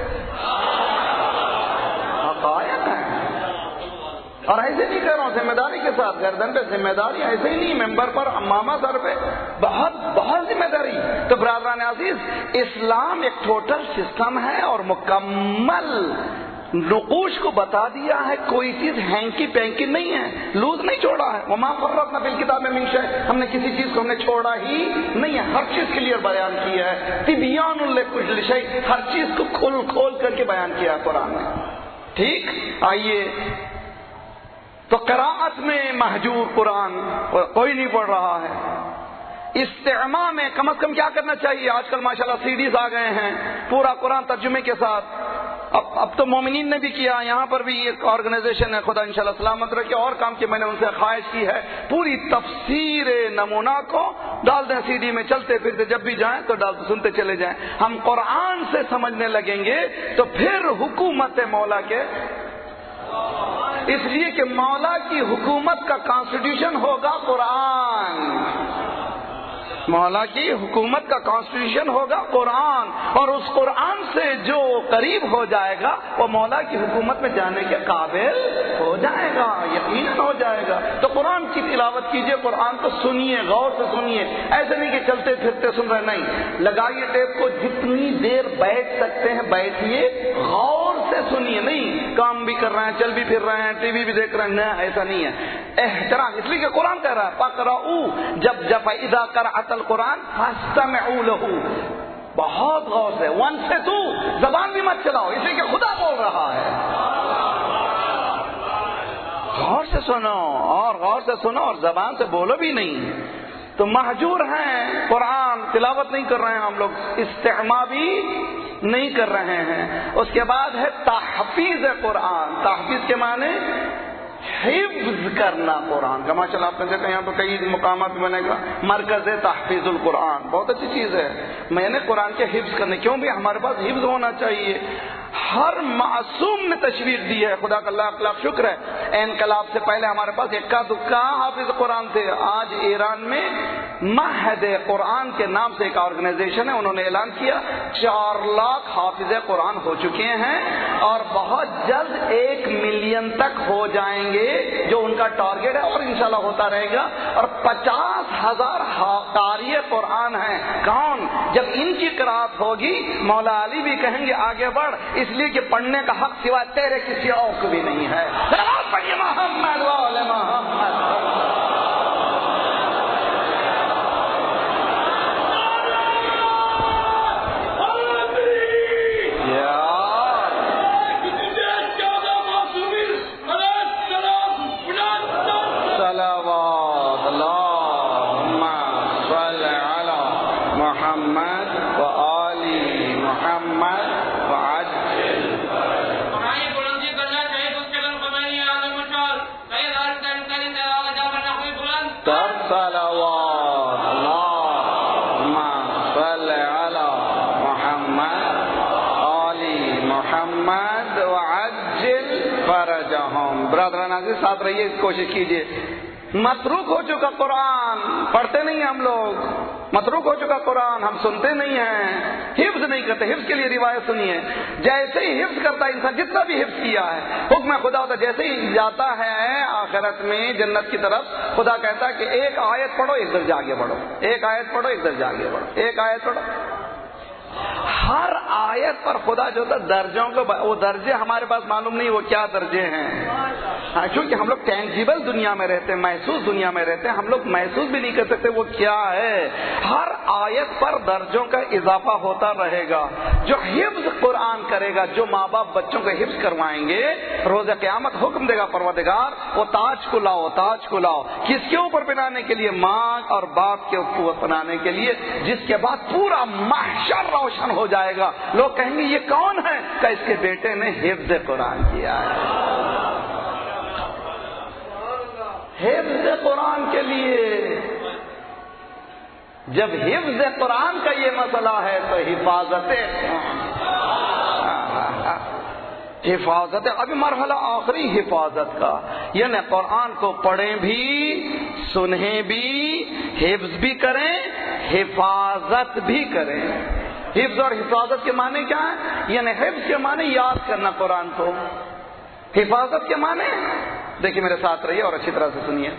حقائق ہیں. اور ایسے نہیں کہہ رہا ہوں، ذمہ داری کے ساتھ، گردن پہ ذمہ داری ایسے ہی نہیں، ممبر پر امامہ سر پہ بہت بہت ذمہ داری. تو برادران عزیز، اسلام ایک ٹوٹل سسٹم ہے اور مکمل نقوش کو بتا دیا ہے، کوئی چیز ہینکی پینکی نہیں ہے، لوز نہیں چھوڑا ہے. وما فرطنا فی الکتاب من شیء، ہم نے کسی چیز کو ہم نے چھوڑا ہی نہیں ہے، ہر چیز کلیئر بیان کی ہے. تبیان لکل شیء، ہر چیز کو کھول کھول کر کے بیان کیا ہے قرآن نے. ٹھیک، آئیے تو قراءت میں محجور قرآن کوئی نہیں پڑھ رہا ہے. استعماء میں کم از کم کیا کرنا چاہیے؟ آج کل ماشاءاللہ سی ڈیز آ گئے ہیں پورا قرآن ترجمے کے ساتھ. اب اب تو مومنین نے بھی کیا، یہاں پر بھی ایک آرگنائزیشن ہے، خدا انشاءاللہ سلامت رکھے، اور کام کی میں نے ان سے خواہش کی ہے پوری تفسیر نمونہ کو ڈال دیں سی ڈی میں، چلتے پھرتے جب بھی جائیں تو ڈال سنتے چلے جائیں. ہم قرآن سے سمجھنے لگیں گے تو پھر حکومت مولا کے، اس لیے کہ مولا کی حکومت کا کانسٹیٹیوشن ہوگا قرآن، مولا کی حکومت کا کانسٹیٹیوشن ہوگا قرآن، اور اس قرآن سے جو قریب ہو جائے گا وہ مولا کی حکومت میں جانے کے قابل ہو جائے گا، یقیناً ہو جائے گا. تو قرآن کی تلاوت کیجئے، قرآن کو سنیے، غور سے سنیے، ایسے نہیں کہ چلتے پھرتے سن رہے، نہیں، لگائیے ٹیپ کو، جتنی دیر بیٹھ سکتے ہیں بیٹھیے، غور سے سنیے، نہیں کام بھی کر رہے ہیں، چل بھی پھر رہے ہیں، ٹی وی بھی دیکھ رہے ہیں، نہیں ایسا نہیں ہے. احترام، اس لیے کہ قرآن کہہ رہا ہے فَقْرَؤُوا، جب جب اذا قرأت القرآن فَاسْتَمِعُوا لَهُ، بہت غور سے، ون سے تو زبان بھی مت چلاؤ، اس لیے کہ خدا بول رہا ہے. غور سے سنو، اور غور سے سنو، اور زبان سے بولو بھی نہیں. تو محجور ہیں، قرآن تلاوت نہیں کر رہے ہیں ہم لوگ، استعماء بھی نہیں کر رہے ہیں. اس کے بعد ہے تحفیظ قرآن. تحفیظ کے معنی حفظ کرنا قرآن کا. ماشاءاللہ آپ نے دیکھا یہاں پہ کئی مقامات میں بنے گا مرکز تحفیظ القرآن، بہت اچھی چیز ہے. میں نے قرآن کے حفظ کرنے، کیوں بھی ہمارے پاس حفظ ہونا چاہیے. ہر معصوم نے تشویق دی ہے، خدا کا لاکھ لاکھ شکر ہے. انقلاب سے پہلے ہمارے پاس اکا دکا حافظ قرآن تھے. آج ایران میں معہد قرآن کے نام سے ایک آرگنائزیشن ہے، انہوں نے اعلان کیا چار لاکھ حافظ قرآن ہو چکے ہیں اور بہت جلد ایک ملین تک ہو جائیں گے جو ان کا ٹارگیٹ ہے، اور انشاءاللہ ہوتا رہے گا. اور پچاس ہزار قاری قرآن ہیں. کون؟ جب ان کی قرات ہوگی مولا علی بھی کہیں گے آگے بڑھ، اس لیے کہ پڑھنے کا حق سوا تیرے کسی اور کو بھی نہیں ہے. پڑھیے محمد وآل محمد. برادران عزیز ساتھ رہیے، کوشش کیجئے. متروک ہو چکا قرآن، پڑھتے نہیں ہم لوگ، متروک ہو چکا قرآن، ہم سنتے نہیں ہیں، حفظ نہیں کرتے. حفظ کے لیے روایت سنیے. جیسے ہی حفظ کرتا ہے انسان، جتنا بھی حفظ کیا ہے، حکم خدا ہوتا ہے، جیسے ہی جاتا ہے آخرت میں جنت کی طرف، خدا کہتا ہے کہ ایک آیت پڑھو ایک درجہ آگے بڑھو، ایک آیت پڑھو ایک درجہ آگے بڑھو، ایک آیت پڑھو. ہر آیت پر خدا جو تھا درجوں کو، وہ درجے ہمارے پاس معلوم نہیں وہ کیا درجے ہیں، ہاں کیونکہ ہم لوگ ٹینجیبل دنیا میں رہتے ہیں، محسوس دنیا میں رہتے ہیں، ہم لوگ محسوس بھی نہیں کر سکتے وہ کیا ہے۔ ہر آیت پر درجوں کا اضافہ ہوتا رہے گا۔ جو حفظ قرآن کرے گا، جو ماں باپ بچوں کو حفظ کروائیں گے، روز قیامت حکم دے گا پروردگار وہ تاج کو لاؤ، تاج کو لاؤ، کس کے اوپر پہنانے کے لیے؟ ماں اور باپ کے اوپر پہنانے کے لیے، جس کے بعد پورا محشر روشن ہو جائے گا۔ لوگ کہیں گے یہ کون ہے؟ کہ اس کے بیٹے نے حفظ قرآن کیا ہے۔ حفظ قرآن کے لیے جب حفظ قرآن کا یہ مسئلہ ہے تو حفاظت حفاظت ابھی مرحلہ آخری حفاظت کا، یعنی قرآن کو پڑھیں بھی، سنیں بھی، حفظ بھی کریں، حفاظت بھی کریں۔ حفظ اور حفاظت کے معنی کیا ہے؟ یعنی حفظ کے معنی یاد کرنا قرآن کو، حفاظت کے معنی دیکھیے میرے ساتھ رہیے اور اچھی طرح سے سنیے۔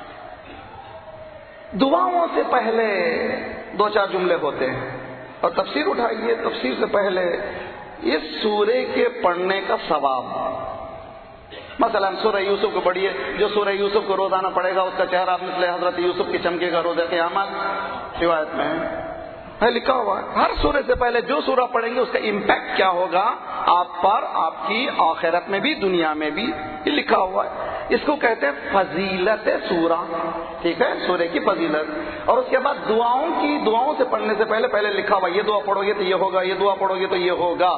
دعاؤں سے پہلے دو چار جملے ہوتے ہیں، اور تفسیر اٹھائیے، تفسیر سے پہلے اس سورے کے پڑھنے کا ثواب، مثلا سورہ یوسف کو پڑھیے، جو سورہ یوسف کو روزانہ پڑھے گا اس کا چہرہ مثل حضرت یوسف کی چمکے گا روز قیامت، روایت میں ہے لکھا ہوا ہے۔ ہر سورے سے پہلے جو سورہ پڑھیں گے اس کا امپیکٹ کیا ہوگا آپ پر، آپ کی آخرت میں بھی دنیا میں بھی، یہ لکھا ہوا ہے۔ اس کو کہتے ہیں فضیلت سورہ، ٹھیک ہے، سورے کی فضیلت۔ اور اس کے بعد دعاؤں کی، دعاؤں سے پڑھنے سے پہلے پہلے لکھا ہوا یہ دعا پڑھو گے تو یہ ہوگا، یہ دعا پڑھو گے تو یہ ہوگا۔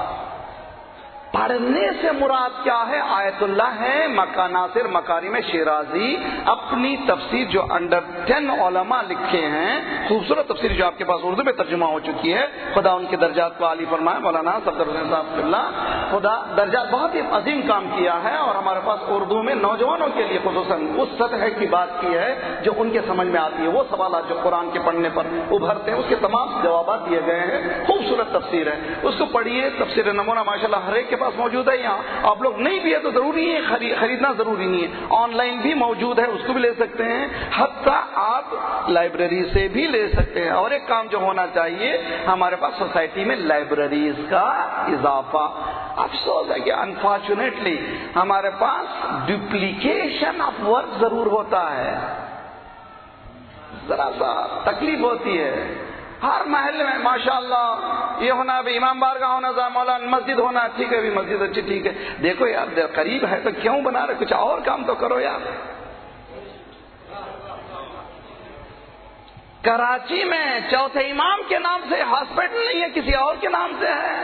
پڑھنے سے مراد کیا ہے؟ آیت اللہ ہے مکہ ناصر مکارم شیرازی اپنی تفسیر جو انڈر ٹین علماء لکھے ہیں، خوبصورت تفسیر جو آپ کے پاس اردو میں ترجمہ ہو چکی ہے، خدا ان کے درجات کو عالی فرمائے، مولانا صفدر حسین صاحب اللہ، خدا درجات بہت ہی عظیم کام کیا ہے، اور ہمارے پاس اردو میں نوجوانوں کے لیے خصوصاً اس سطح کی بات کی ہے جو ان کے سمجھ میں آتی ہے، وہ سوالات جو قرآن کے پڑھنے پر ابھرتے ہیں اس کے تمام جوابات دیے گئے ہیں، خوبصورت تفسیر ہے، اس کو پڑھیے۔ تفسیر نمونہ ماشاءاللہ ہر ایک کے پاس موجود ہے، یہاں آپ لوگ نہیں بھی ہے تو ضروری ہے خریدنا، ضروری نہیں ہے، آن لائن بھی موجود ہے، اس کو بھی لے سکتے ہیں، حتیٰ آپ لائبریری سے بھی لے سکتے ہیں۔ اور ایک کام جو ہونا چاہیے ہمارے پاس سوسائٹی میں لائبریریز کا اضافہ، افسوس ہے کہ انفارچونیٹلی ہمارے پاس ڈپلیکیشن آف ورک ضرور ہوتا ہے، ذرا سا تکلیف ہوتی ہے۔ ہر محلے میں ماشاءاللہ یہ ہونا، بھی امام بارگاہ ہونا، مولانا مسجد ہونا، ٹھیک ہے بھی مسجد اچھی، ٹھیک ہے، دیکھو یار قریب ہے تو کیوں بنا رہے، کچھ اور کام تو کرو یار۔ کراچی میں چوتھے امام کے نام سے ہاسپٹل نہیں ہے، کسی اور کے نام سے ہے۔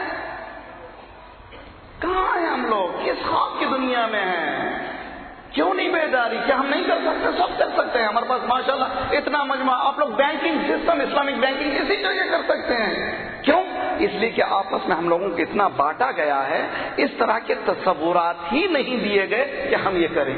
کہاں ہیں ہم لوگ؟ کس خواب کی دنیا میں ہیں؟ کیوں نہیں بیداری؟ کیا ہم نہیں کر سکتے؟ سب کر سکتے ہیں، ہمارے پاس ماشاءاللہ اتنا مجموعہ۔ آپ لوگ بینکنگ سسٹم، اسلامک بینکنگ اسی جگہ کر سکتے ہیں، کیوں؟ اس لیے کہ آپس میں ہم لوگوں کو اتنا بانٹا گیا ہے، اس طرح کے تصورات ہی نہیں دیے گئے کہ ہم یہ کریں۔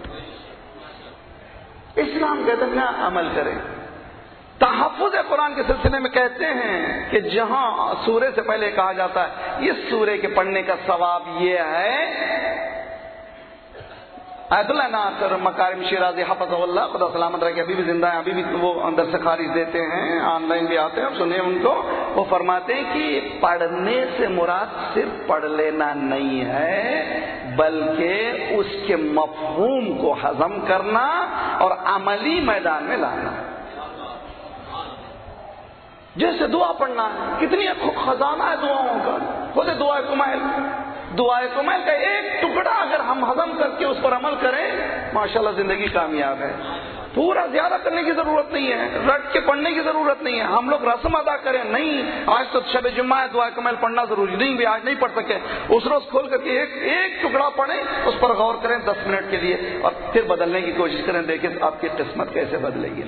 اسلام کہتے ہیں عمل کریں۔ تحفظ قرآن کے سلسلے میں کہتے ہیں کہ جہاں سورے سے پہلے کہا جاتا ہے اس سورے کے پڑھنے کا ثواب یہ ہے، آیت اللہ ناصر مکارم شیرازی حفظ اللہ، خدا سلامت رہے کہ ابھی بھی زندہ ہیں، ابھی بھی وہ اندر سے خارج دیتے ہیں، آن لائن بھی آتے ہیں، سنیں ان کو، وہ فرماتے ہیں کہ پڑھنے سے مراد صرف پڑھ لینا نہیں ہے بلکہ اس کے مفہوم کو ہضم کرنا اور عملی میدان میں لانا۔ جیسے دعا پڑھنا ہے، کتنی خزانہ ہے دعاؤں کا، خود دعا کمائل، دعا کمائل کا ایک ٹکڑا اگر ہم ہضم کر کے اس پر عمل کریں ماشاءاللہ زندگی کامیاب ہے۔ پورا زیادہ کرنے کی ضرورت نہیں ہے، رٹ کے پڑھنے کی ضرورت نہیں ہے، ہم لوگ رسم ادا کریں، نہیں آج تو شب جمعہ ہے دعا کمائل پڑھنا ضروری نہیں، بھی آج نہیں پڑھ سکے، اس روز کھول کر کے ایک ایک ٹکڑا پڑھیں، اس پر غور کریں دس منٹ کے لیے، اور پھر بدلنے کی کوشش کریں، دیکھیں آپ کی قسمت کیسے بدلے گی۔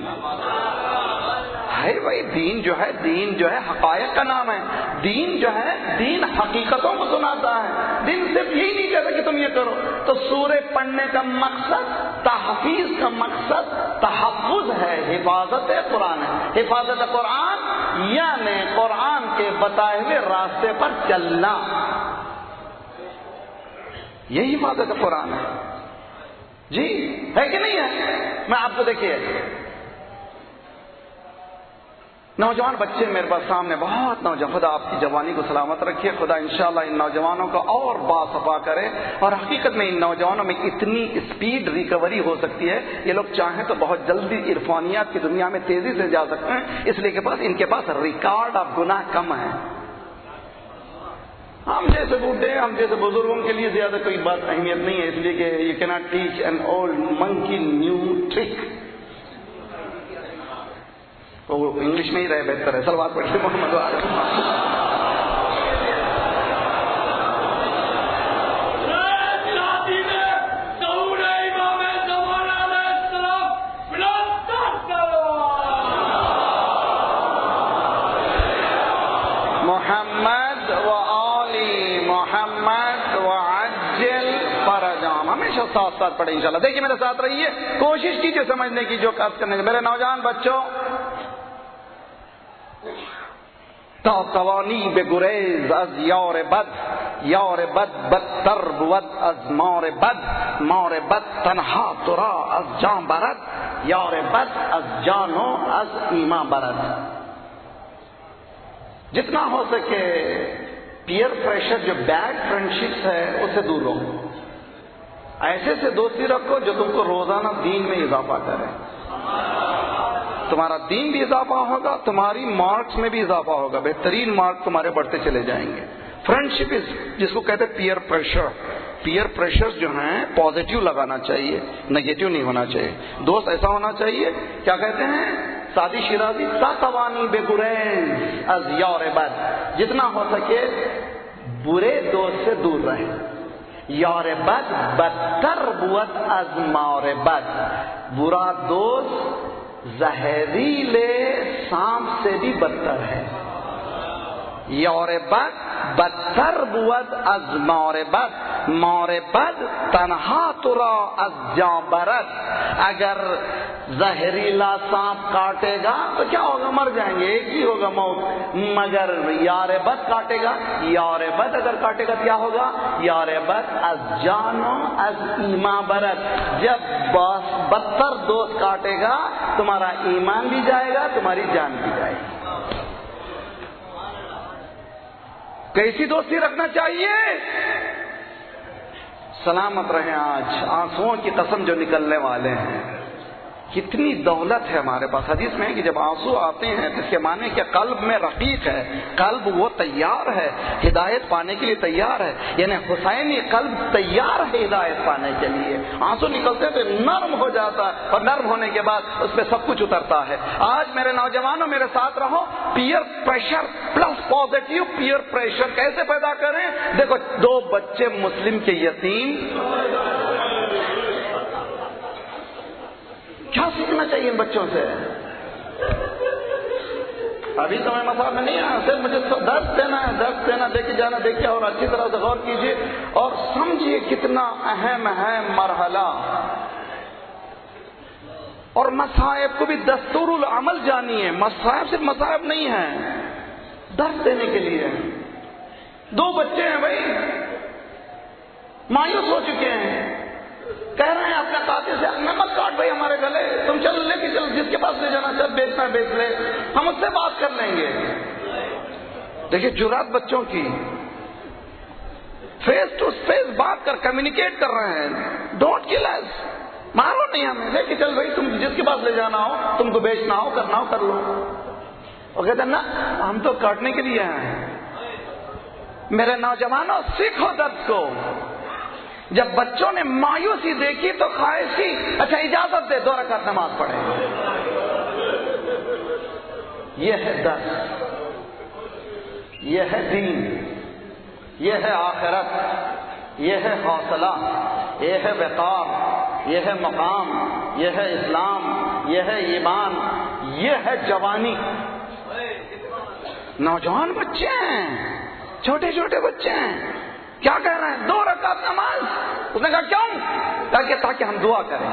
ہے بھائی، دین جو ہے، دین جو ہے حقائق کا نام ہے، دین جو ہے دین حقیقتوں کو سناتا ہے، دین صرف یہی نہیں کہتا کہ تم یہ کرو۔ تو سورے پڑھنے کا مقصد، تحفیظ کا مقصد تحفظ ہے، حفاظت قرآن ہے۔ حفاظت قرآن یعنی قرآن کے بتائے ہوئے راستے پر چلنا، یہی حفاظت قرآن ہے۔ جی ہے کہ نہیں ہے؟ میں آپ کو دیکھیے نوجوان بچے میرے پاس سامنے بہت نوجوان، خدا آپ کی جوانی کو سلامت رکھے، خدا انشاءاللہ ان نوجوانوں کو اور باصفا کرے، اور حقیقت میں ان نوجوانوں میں اتنی اسپیڈ ریکوری ہو سکتی ہے، یہ لوگ چاہیں تو بہت جلدی عرفانیات کی دنیا میں تیزی سے جا سکتے ہیں، اس لیے کہ پاس ان کے پاس ریکارڈ آف گناہ کم ہے۔ ہم جیسے بوڑھے ہم جیسے بزرگوں کے لیے زیادہ کوئی بات اہمیت نہیں ہے، اس لیے کہ you can not teach an old monkey new trick, وہ انگلش میں ہی رہے بہتر ہے۔ سلوات پڑھیے محمد محمد و آلی محمد و عجل فرجام، ہمیشہ ساتھ ساتھ پڑھیں انشاءاللہ۔ دیکھیے میرے ساتھ رہیے، کوشش کیجیے سمجھنے کی جو کام کرنے کی۔ میرے نوجوان بچوں، تا توانی بے گریز از یار بد، یار بد بدتر بود از مار بد، مار بد تنہا ترا از جان برد، یار بد از جانو از ایمان برد۔ جتنا ہو سکے پیئر پریشر، جو بیڈ فرینڈشپس ہے اس سے دور رہو، ایسے سے دوستی رکھو جو تم کو روزانہ دین میں اضافہ کرے، تمہارا دین بھی اضافہ ہوگا، تمہاری مارکس میں بھی اضافہ ہوگا، بہترین مارکس تمہارے بڑھتے چلے جائیں گے۔ فرینڈشپ جس کو کہتے ہیں پیئر پریشر، پیئر پریشر جو ہیں پازیٹیو لگانا چاہیے، نگیٹیو نہیں ہونا چاہیے۔ دوست ایسا ہونا چاہیے، کیا کہتے ہیں سادی شیرازی، تا توانی بے گریز از یار بد، جتنا ہو سکے برے دوست سے دور رہیں، یار بد بدتر بود از مار بد، برا دوست زہریلے سانپ سے بھی بدتر ہے، یار بد بدتر بود از مار بد، مار بد تنہا ترا از جان برد، اگر زہریلا سانپ کاٹے گا تو کیا ہوگا، مر جائیں گے، ایک ہی ہوگا موت، مگر یار بد کاٹے گا، یار بد اگر کاٹے گا کیا ہوگا، یار بد از جانو از ایمان برد، جب بدتر دوست کاٹے گا تمہارا ایمان بھی جائے گا، تمہاری جان بھی جائے گی۔ کیسی دوستی رکھنا چاہیے؟ سلامت رہیں آج آنسوؤں کی قسم جو نکلنے والے ہیں، کتنی دولت ہے ہمارے پاس۔ حدیث میں ہے کہ جب آنسو آتے ہیں تو اس کے معنی کہ قلب میں رقیق ہے، قلب وہ تیار ہے، ہدایت پانے کے لیے تیار ہے، یعنی حسینی قلب تیار ہے ہدایت پانے کے لیے۔ آنسو نکلتے ہیں تو نرم ہو جاتا ہے، اور نرم ہونے کے بعد اس پہ سب کچھ اترتا ہے۔ آج میرے نوجوانوں میرے ساتھ رہو، peer pressure plus positive peer pressure کیسے پیدا کریں؟ دیکھو، دو بچے مسلم کے یتیم، کیا سیکھنا چاہیے ان بچوں سے؟ ابھی تو میں مسئلہ میں نہیں آیا، صرف مجھے درس دینا ہے، درس دینا، دیکھے جانا، دیکھے، اور اچھی طرح سے غور کیجیے اور سمجھیے کتنا اہم ہے مرحلہ، اور مصائب کو بھی دستور العمل جانیے۔ مصائب صرف مصائب نہیں ہیں، درس دینے کے لیے۔ دو بچے ہیں بھائی، مایوس ہو چکے ہیں، کہہ رہے ہیں اپنے قاتل سے، میں مت کاٹ بھائی ہمارے گلے، تم چل لے کے چل، جس کے پاس لے جانا چل، بیچنا بیچ لے، ہم اس سے بات کر لیں گے۔ دیکھیے جرات بچوں کی، فیس ٹو فیس بات کر، کمیونیکیٹ کر رہے ہیں، ڈونٹ کل اس، مارو نہیں ہمیں، لے کے چل بھائی، تم جس کے پاس لے جانا ہو، تم کو بیچنا ہو، کرنا ہو کر لو۔ وہ کہتے ہیں نا ہم تو کاٹنے کے لیے ہیں۔ میرے نوجوانوں سیکھو درس کو۔ جب بچوں نے مایوسی دیکھی تو خواہش کی، اچھا اجازت دے دو رکعت نماز پڑھیں۔ یہ ہے درس، یہ ہے دین، یہ ہے آخرت، یہ ہے حوصلہ، یہ ہے وقار، یہ ہے مقام، یہ ہے اسلام، یہ ہے ایمان، یہ ہے جوانی۔ نوجوان بچے ہیں، چھوٹے چھوٹے بچے ہیں، کیا کہہ رہے ہیں؟ دو رکعت نماز۔ اس نے کہا کیوں؟ تاکہ تاکہ ہم دعا کریں۔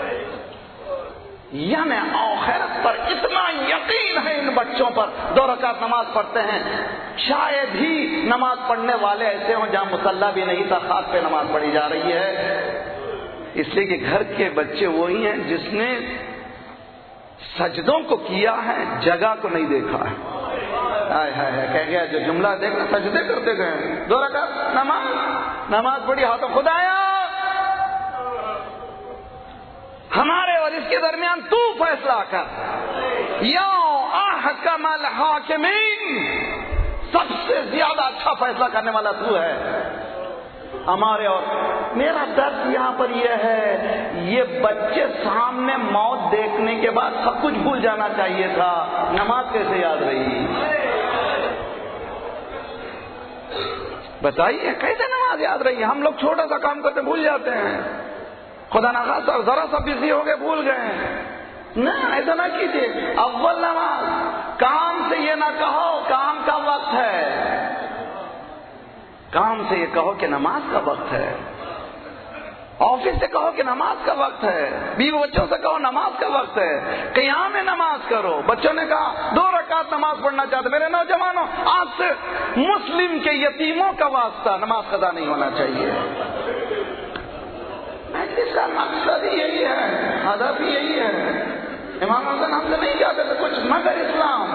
یعنی آخرت پر اتنا یقین ہے ان بچوں پر، دو رکعت نماز پڑھتے ہیں۔ شاید ہی نماز پڑھنے والے ایسے ہوں جہاں مصلی بھی نہیں تھا، خاک پہ نماز پڑھی جا رہی ہے۔ اس لیے کہ گھر کے بچے وہی ہیں جس نے سجدوں کو کیا ہے، جگہ کو نہیں دیکھا ہے۔ ہائے ہائے ہائے کہہ گیا جو جملہ دیکھنا سجدے کرتے گئے، دو رکعت نماز نماز پڑھی ہاتھوں خدایا ہمارے اور اس کے درمیان تو فیصلہ کر، یا احکم الحاکمین، سب سے زیادہ اچھا فیصلہ کرنے والا تو ہے ہمارے۔ اور میرا درد یہاں پر یہ ہے، یہ بچے سامنے موت دیکھنے کے بعد سب کچھ بھول جانا چاہیے تھا، نماز کیسے یاد رہی؟ بتائیے کیسے نماز یاد رہی؟ ہم لوگ چھوٹا سا کام کرتے بھول جاتے ہیں، خدا نخواستہ ذرا سا بزی ہو گئے بھول گئے۔ نہ ایسا نہ کیجیے، اول نماز، کام سے یہ نہ کہو کام کا وقت ہے، کام سے یہ کہو کہ نماز کا وقت ہے، آفس سے کہو کہ نماز کا وقت ہے، بیوی بچوں سے کہو نماز کا وقت ہے، قیام نماز کرو۔ بچوں نے کہا دو رکعت نماز پڑھنا چاہتے، میرے نوجوانوں آج سے مسلم کے یتیموں کا واسطہ نماز قضا نہیں ہونا چاہیے۔ اس کا مقصد ہی یہی ہے، ہدف ہی یہی ہے۔ امام حسین ہم سے نہیں چاہتے تھے کچھ مگر اسلام،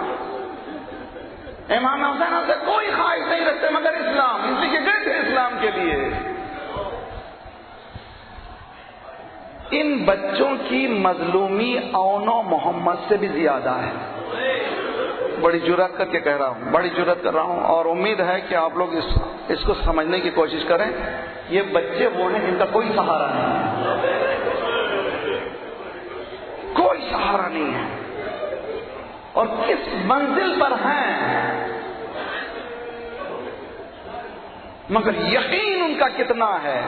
امام حسین ہم سے کوئی خواہش نہیں رکھتے مگر اسلام، اس لیے گئے تھے اسلام کے لیے۔ ان بچوں کی مظلومی اون و محمد سے بھی زیادہ ہے، بڑی جرات کر کے کہہ رہا ہوں، بڑی جرات کر رہا ہوں، اور امید ہے کہ آپ لوگ اس اس کو سمجھنے کی کوشش کریں۔ یہ بچے وہ ہیں جن کا کوئی سہارا نہیں ہے، کوئی سہارا نہیں ہے، اور کس منزل پر ہیں، مگر یقین ان کا کتنا ہے۔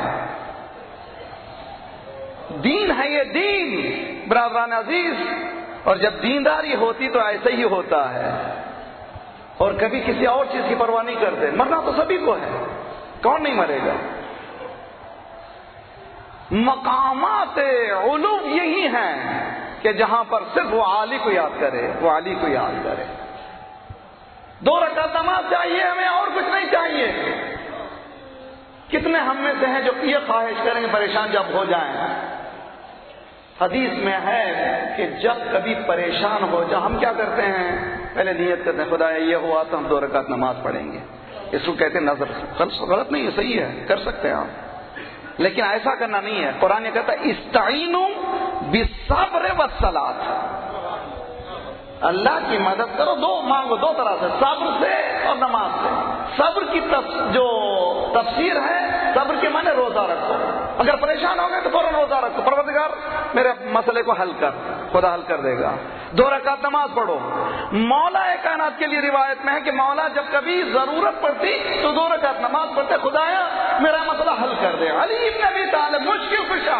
دین ہے یہ دین برادران عزیز، اور جب دینداری ہوتی تو ایسے ہی ہوتا ہے، اور کبھی کسی اور چیز کی پرواہ نہیں کرتے۔ مرنا تو سبھی کو ہے، کون نہیں مرے گا۔ مقامات علو یہی ہیں کہ جہاں پر صرف وہ عالی کو یاد کرے، وہ عالی کو یاد کرے۔ دو رکعت نماز چاہیے ہمیں، اور کچھ نہیں چاہیے۔ کتنے ہم میں سے ہیں جو یہ خواہش کریں گے پریشان جب ہو جائیں؟ حدیث میں ہے کہ جب کبھی پریشان ہو جائے ہم کیا کرتے ہیں؟ پہلے نیت کرتے ہیں خدا یہ ہوا تو ہم دو رکعت نماز پڑھیں گے، اس کو کہتے ہیں نظر۔ غلط نہیں ہے، صحیح ہے، کر سکتے ہیں آپ، لیکن ایسا کرنا نہیں ہے۔ قرآن کہتا ہے استعینوا بالصبر والصلاۃ، اللہ کی مدد کرو، دو مانگو دو طرح سے، صبر سے اور نماز سے۔ صبر کی جو تفسیر ہے، صبر کے معنی روزہ رکھو، اگر پریشان ہو گئے تو فوراً روزہ رکھو، پروردگار میرے مسئلے کو حل کر، خدا حل کر دے گا۔ دو رکعت نماز پڑھو۔ مولا کائنات کے لیے روایت میں ہے کہ مولا جب کبھی ضرورت پڑتی تو دو رکعت نماز پڑھتے، خدایا میرا مسئلہ حل کر دے۔ علی بن ابی طالب مشکل کشا،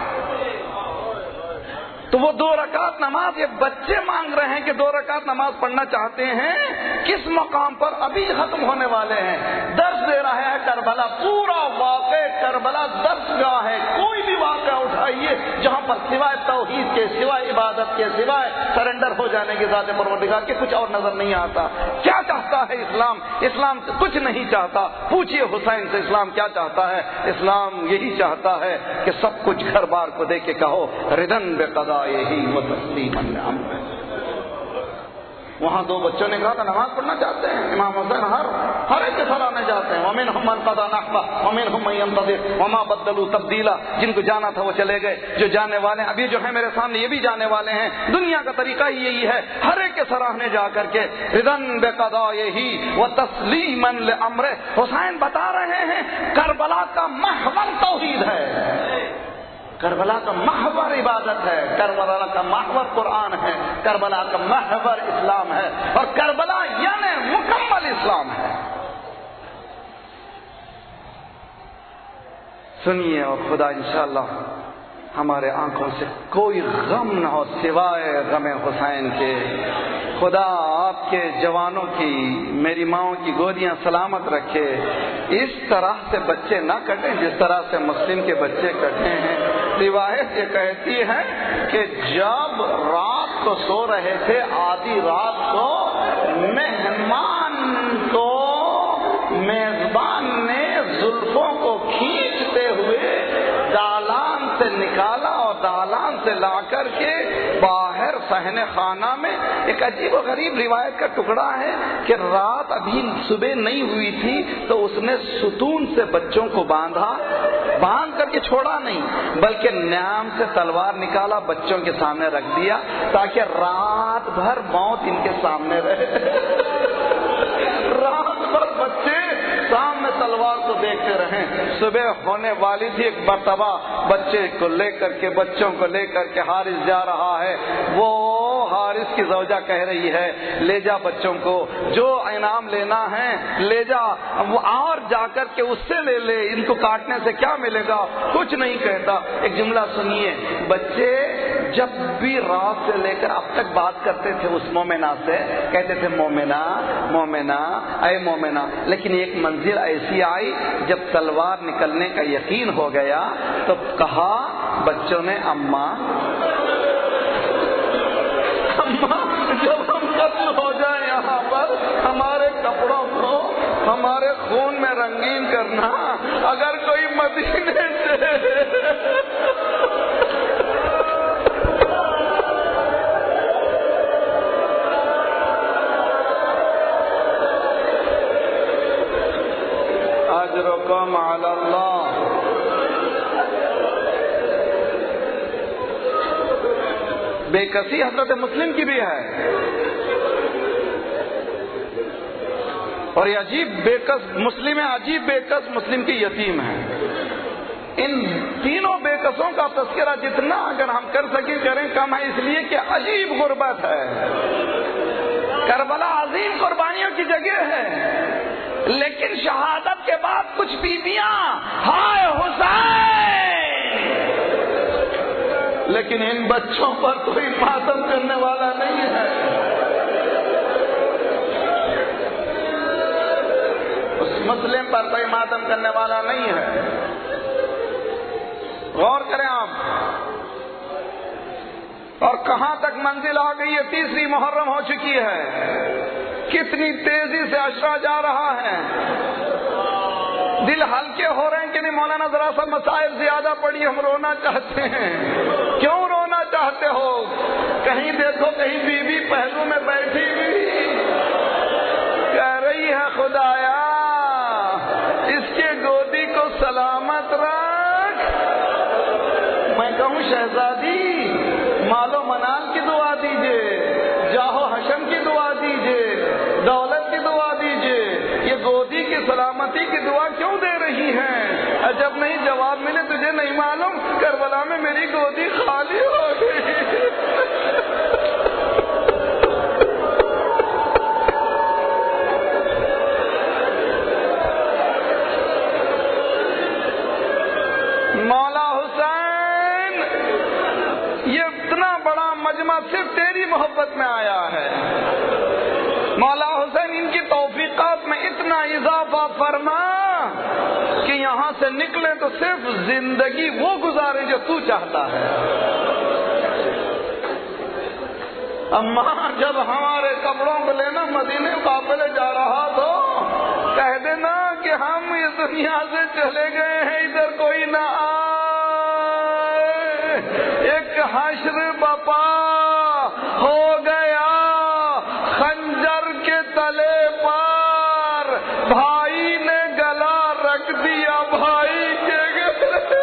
تو وہ دو رکعت نماز یہ بچے مانگ رہے ہیں کہ دو رکعت نماز پڑھنا چاہتے ہیں، کس مقام پر ابھی ختم ہونے والے ہیں۔ درس دے رہا ہے کربلا، پورا واقع کربلا درس گاہ ہے۔ کوئی بھی واقعہ اٹھائیے جہاں پر سوائے توحید کے، سوائے عبادت کے، سوائے سرنڈر ہو جانے کے ذات پروردگار کے کچھ اور نظر نہیں آتا۔ کیا چاہتا ہے اسلام؟ اسلام کچھ نہیں چاہتا۔ پوچھئے حسین سے اسلام کیا چاہتا ہے؟ اسلام یہی چاہتا ہے کہ سب کچھ گھر بار کو دے کے کہو ردن بے قضا یہی وہ تسلیم الامر۔ وہاں دو بچوں نے کہا تھا نماز پڑھنا چاہتے ہیں، امام حسین ہر ہر ایک کے سرانے جاتے ہیں۔ وَمِنْهُمْ مَنْ قَضَىٰ نَحْبَهُ وَمِنْهُمْ مَن يَنتَظِرُ وَمَا بَدَّلُوا تَبْدِيلًا۔ جن کو جانا تھا وہ چلے گئے، جو جانے والے ہیں ابھی جو ہیں میرے سامنے یہ بھی جانے والے ہیں۔ دنیا کا طریقہ ہی یہی ہے، ہر ایک کے سراہنے جا کر کے رضا بقضائہ وتسلیما لامرہ۔ حسین بتا رہے ہیں کربلا کا محور توحید ہے، کربلا کا محور عبادت ہے، کربلا کا محور قرآن ہے، کربلا کا محور اسلام ہے، اور کربلا یعنی مکمل اسلام ہے۔ سنیے، اور خدا انشاءاللہ ہمارے آنکھوں سے کوئی غم نہ ہو سوائے غم حسین کے۔ خدا آپ کے جوانوں کی، میری ماؤں کی گودیاں سلامت رکھے، اس طرح سے بچے نہ کٹیں جس طرح سے مسلم کے بچے کٹے ہیں۔ روایت یہ کہتی ہے کہ جب رات کو سو رہے تھے، آدھی رات کو مہمان کو میزبان نے زلفوں کو کھینچتے ہوئے دالان سے نکالا اور دالان سے لا کر کے باہر صحن خانہ میں ایک عجیب و غریب روایت کا ٹکڑا ہے کہ رات ابھی صبح نہیں ہوئی تھی تو اس نے ستون سے بچوں کو باندھا، باندھ کر کے چھوڑا نہیں بلکہ نیام سے تلوار نکالا، بچوں کے سامنے رکھ دیا تاکہ رات بھر موت ان کے سامنے رہے۔ رات بھر بچے سامنے تلوار کو دیکھتے رہیں۔ صبح ہونے والی تھی، ایک مرتبہ بچے کو لے کر کے بچوں کو لے کر کے حارث جا رہا ہے، وہ حارث کی زوجہ کہہ رہی ہے لے جا بچوں کو، جو انعام لینا ہے لے جا، اور جا کر کے اس سے لے لے، ان کو کاٹنے سے کیا ملے گا، کچھ نہیں کہتا۔ ایک جملہ سنیے، بچے جب بھی رات سے لے کر اب تک بات کرتے تھے اس مومنہ سے، کہتے تھے مومنہ مومنہ اے مومنہ، لیکن ایک منزل ایسی آئی جب تلوار نکلنے کا یقین ہو گیا تو کہا بچوں نے اماں اماں جب ہم قتل ہو جائیں یہاں پر ہمارے کپڑوں کو ہمارے خون میں رنگین کرنا، اگر کوئی مدینے سے اجرکم علی اللہ۔ بے کسی حضرت مسلم کی بھی ہے، اور یہ عجیب بے کس مسلم ہے، عجیب بے کس مسلم کی یتیم ہے۔ ان تینوں بے کسوں کا تذکرہ جتنا اگر ہم کر سکیں کریں کم ہے، اس لیے کہ عجیب غربت ہے۔ کربلا عظیم قربانیوں کی جگہ ہے، لیکن شہادت کے بعد کچھ بیویاں ہائے حسین، لیکن ان بچوں پر کوئی ماتم کرنے والا نہیں ہے۔ اس مسلم پر کوئی ماتم کرنے والا نہیں ہے۔ غور کریں آپ، اور کہاں تک منزل آ گئی ہے، تیسری محرم ہو چکی ہے، کتنی تیزی سے عشرہ جا رہا ہے۔ دل ہلکے ہو رہے ہیں کہ نہیں مولانا، ذرا سا مسائل زیادہ پڑی، ہم رونا چاہتے ہیں۔ کیوں رونا چاہتے ہو؟ کہیں دیکھو کہیں بیوی پہلو میں بیٹھی ہوئی کہہ رہی ہے خدایا اس کے گودی کو سلامت رکھ۔ میں کہوں شہزادی مال و منال کی دعا دیجئے، جاہ و حشم کی دعا دیجئے، دولت کی دعا دیجئے، یہ گودی کی سلامتی کی دعا کیوں دے رہی ہیں؟ جب نہیں جواب ملے تجھے نہیں معلوم کربلا میں میری گودی خالی ہو گئی۔ مولا حسین، یہ اتنا بڑا مجمع صرف تیری محبت میں آیا ہے۔ مولا حسین ان کی توفیقات میں اتنا اضافہ فرما کہ یہاں سے نکلے تو صرف زندگی وہ گزارے جو تو چاہتا ہے۔ اماں جب ہمارے کپڑوں کو لینا مدینے قافلے جا رہا تو کہہ دینا کہ ہم اس دنیا سے چلے گئے ہیں، ادھر کوئی نہ آئے، ایک حشر بپا ہو گیا خنجر کے تلے پر، بھائی نے گلا رکھ دیا بھائی کے گلے۔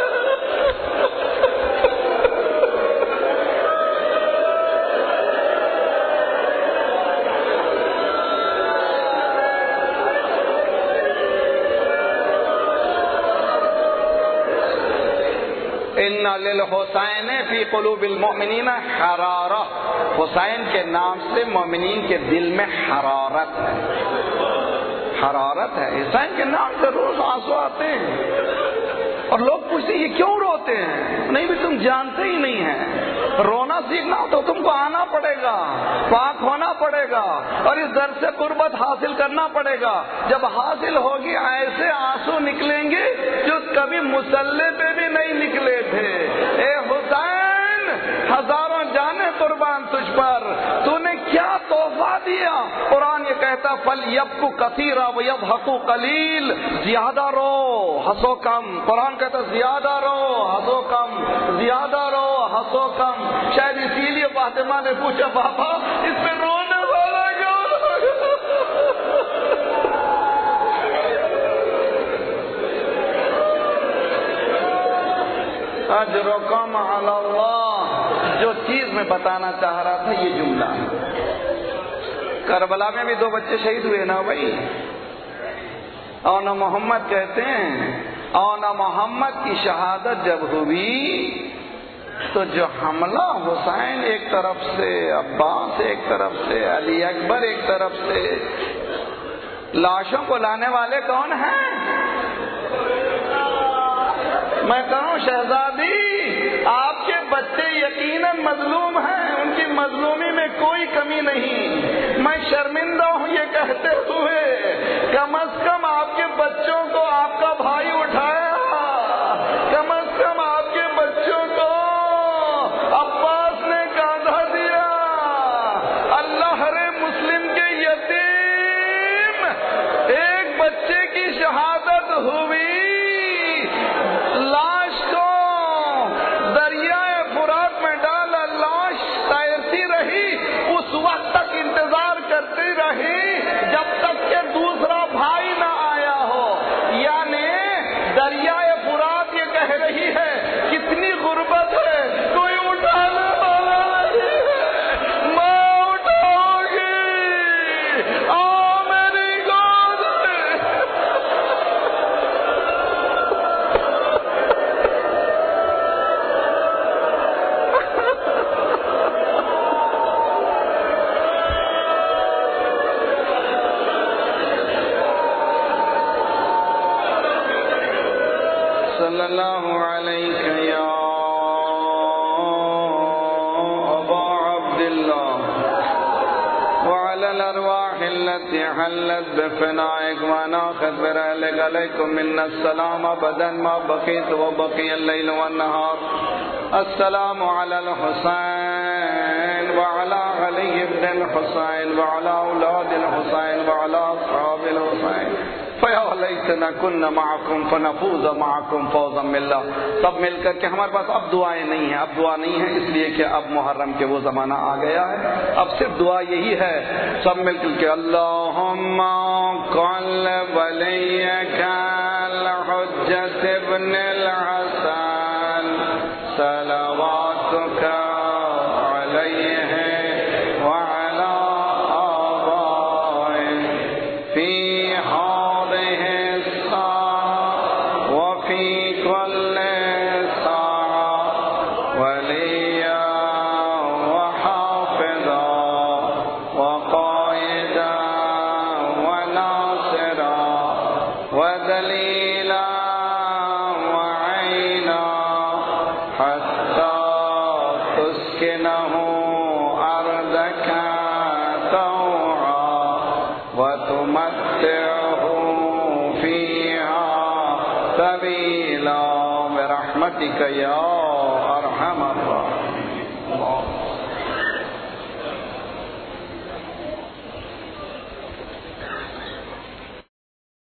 ان للحسین فی قلوب المؤمنین حرارہ، حسین کے نام سے مومنین کے دل میں حرارت ہے، حرارت ہے۔ حسین کے نام سے روز آنسو آتے ہیں، اور لوگ پوچھتے ہیں یہ کیوں روتے ہیں؟ نہیں بھی تم جانتے ہی نہیں ہیں، رونا سیکھنا ہو تو تم کو آنا پڑے گا، پاک ہونا پڑے گا، اور اس در سے قربت حاصل کرنا پڑے گا۔ جب حاصل ہوگی ایسے آنسو نکلیں گے جو کبھی مسلح پہ بھی نہیں نکلے تھے۔ اے حسین، ہزاروں جانیں قربان تجھ پر، تو نے کیا تحفہ دیا۔ قرآن یہ کہتا فَلْيَبْكُوا كَثِيرًا وَيَضْحَكُوا قَلِيلًا، زیادہ رو ہنسو کم۔ قرآن کہتا زیادہ رو ہنسو کم، زیادہ رو ہنسو کم. شاید اسی لیے فاطمہ نے پوچھا پاپا اس میں رونے والا کیوں؟ اجرکم علی اللہ. جو چیز میں بتانا چاہ رہا تھا یہ جملہ ہے. کربلا میں بھی دو بچے شہید ہوئے نا بھائی. اونا محمد کہتے ہیں اونا محمد کی شہادت جب ہوئی تو جو حملہ حسین ایک طرف سے، عباس ایک طرف سے، علی اکبر ایک طرف سے، لاشوں کو لانے والے کون ہیں؟ میں کہوں شہزادی آپ کے بچے یقیناً مظلوم ہیں، ان کی مظلومی میں کوئی کمی نہیں. میں شرمندہ ہوں یہ کہتے ہوئے کم از کم آپ کے بچوں کو آپ کا بھائی اٹھایا، کم از کم آپ کے بچوں کو عباس نے کاندھا دیا. اللہ رے مسلم کے یتیم ایک بچے کی شہادت ہوئی، لاش کو دریائے فرات میں ڈالا، لاش تیرتی رہی، اس وقت تک انتظار کرتی رہی جب تک کہ دوسرا بھائی نہ آیا ہو. یعنی دریائے فرات یہ کہہ رہی ہے کتنی غربت ہے، کوئی اٹھانے والا نہیں ہے، میں اٹھاؤں گی، آؤ میری گود میں. صلی اللہ علیہ یا ابا عبداللہ وعلى الارواح التي حلت بفنائك وناخذ برحلك عليكم منا السلام ابدا ما بقيت وبقي الليل والنهار. السلام على الحسين وعلى علي بن الحسين وعلى اولاد الحسين وعلى اصحاب الحسين فَيَا لَيْتَنَا كُنَّا مَعَكُمْ فَنَفُوزَ مَعَكُمْ فَوْزًا مِّلَّا. سب مل کر کے ہمارے پاس اب دعائیں نہیں ہیں، اب دعا نہیں ہے اس لیے کہ اب محرم کے وہ زمانہ آ گیا ہے. اب صرف دعا یہی ہے سب مل کر کے اللہم قل ولیک الحجۃ ابن الحسن صلواتک علیہ وعلی آبائہ فی برحمتك يا ارحم الراحمين.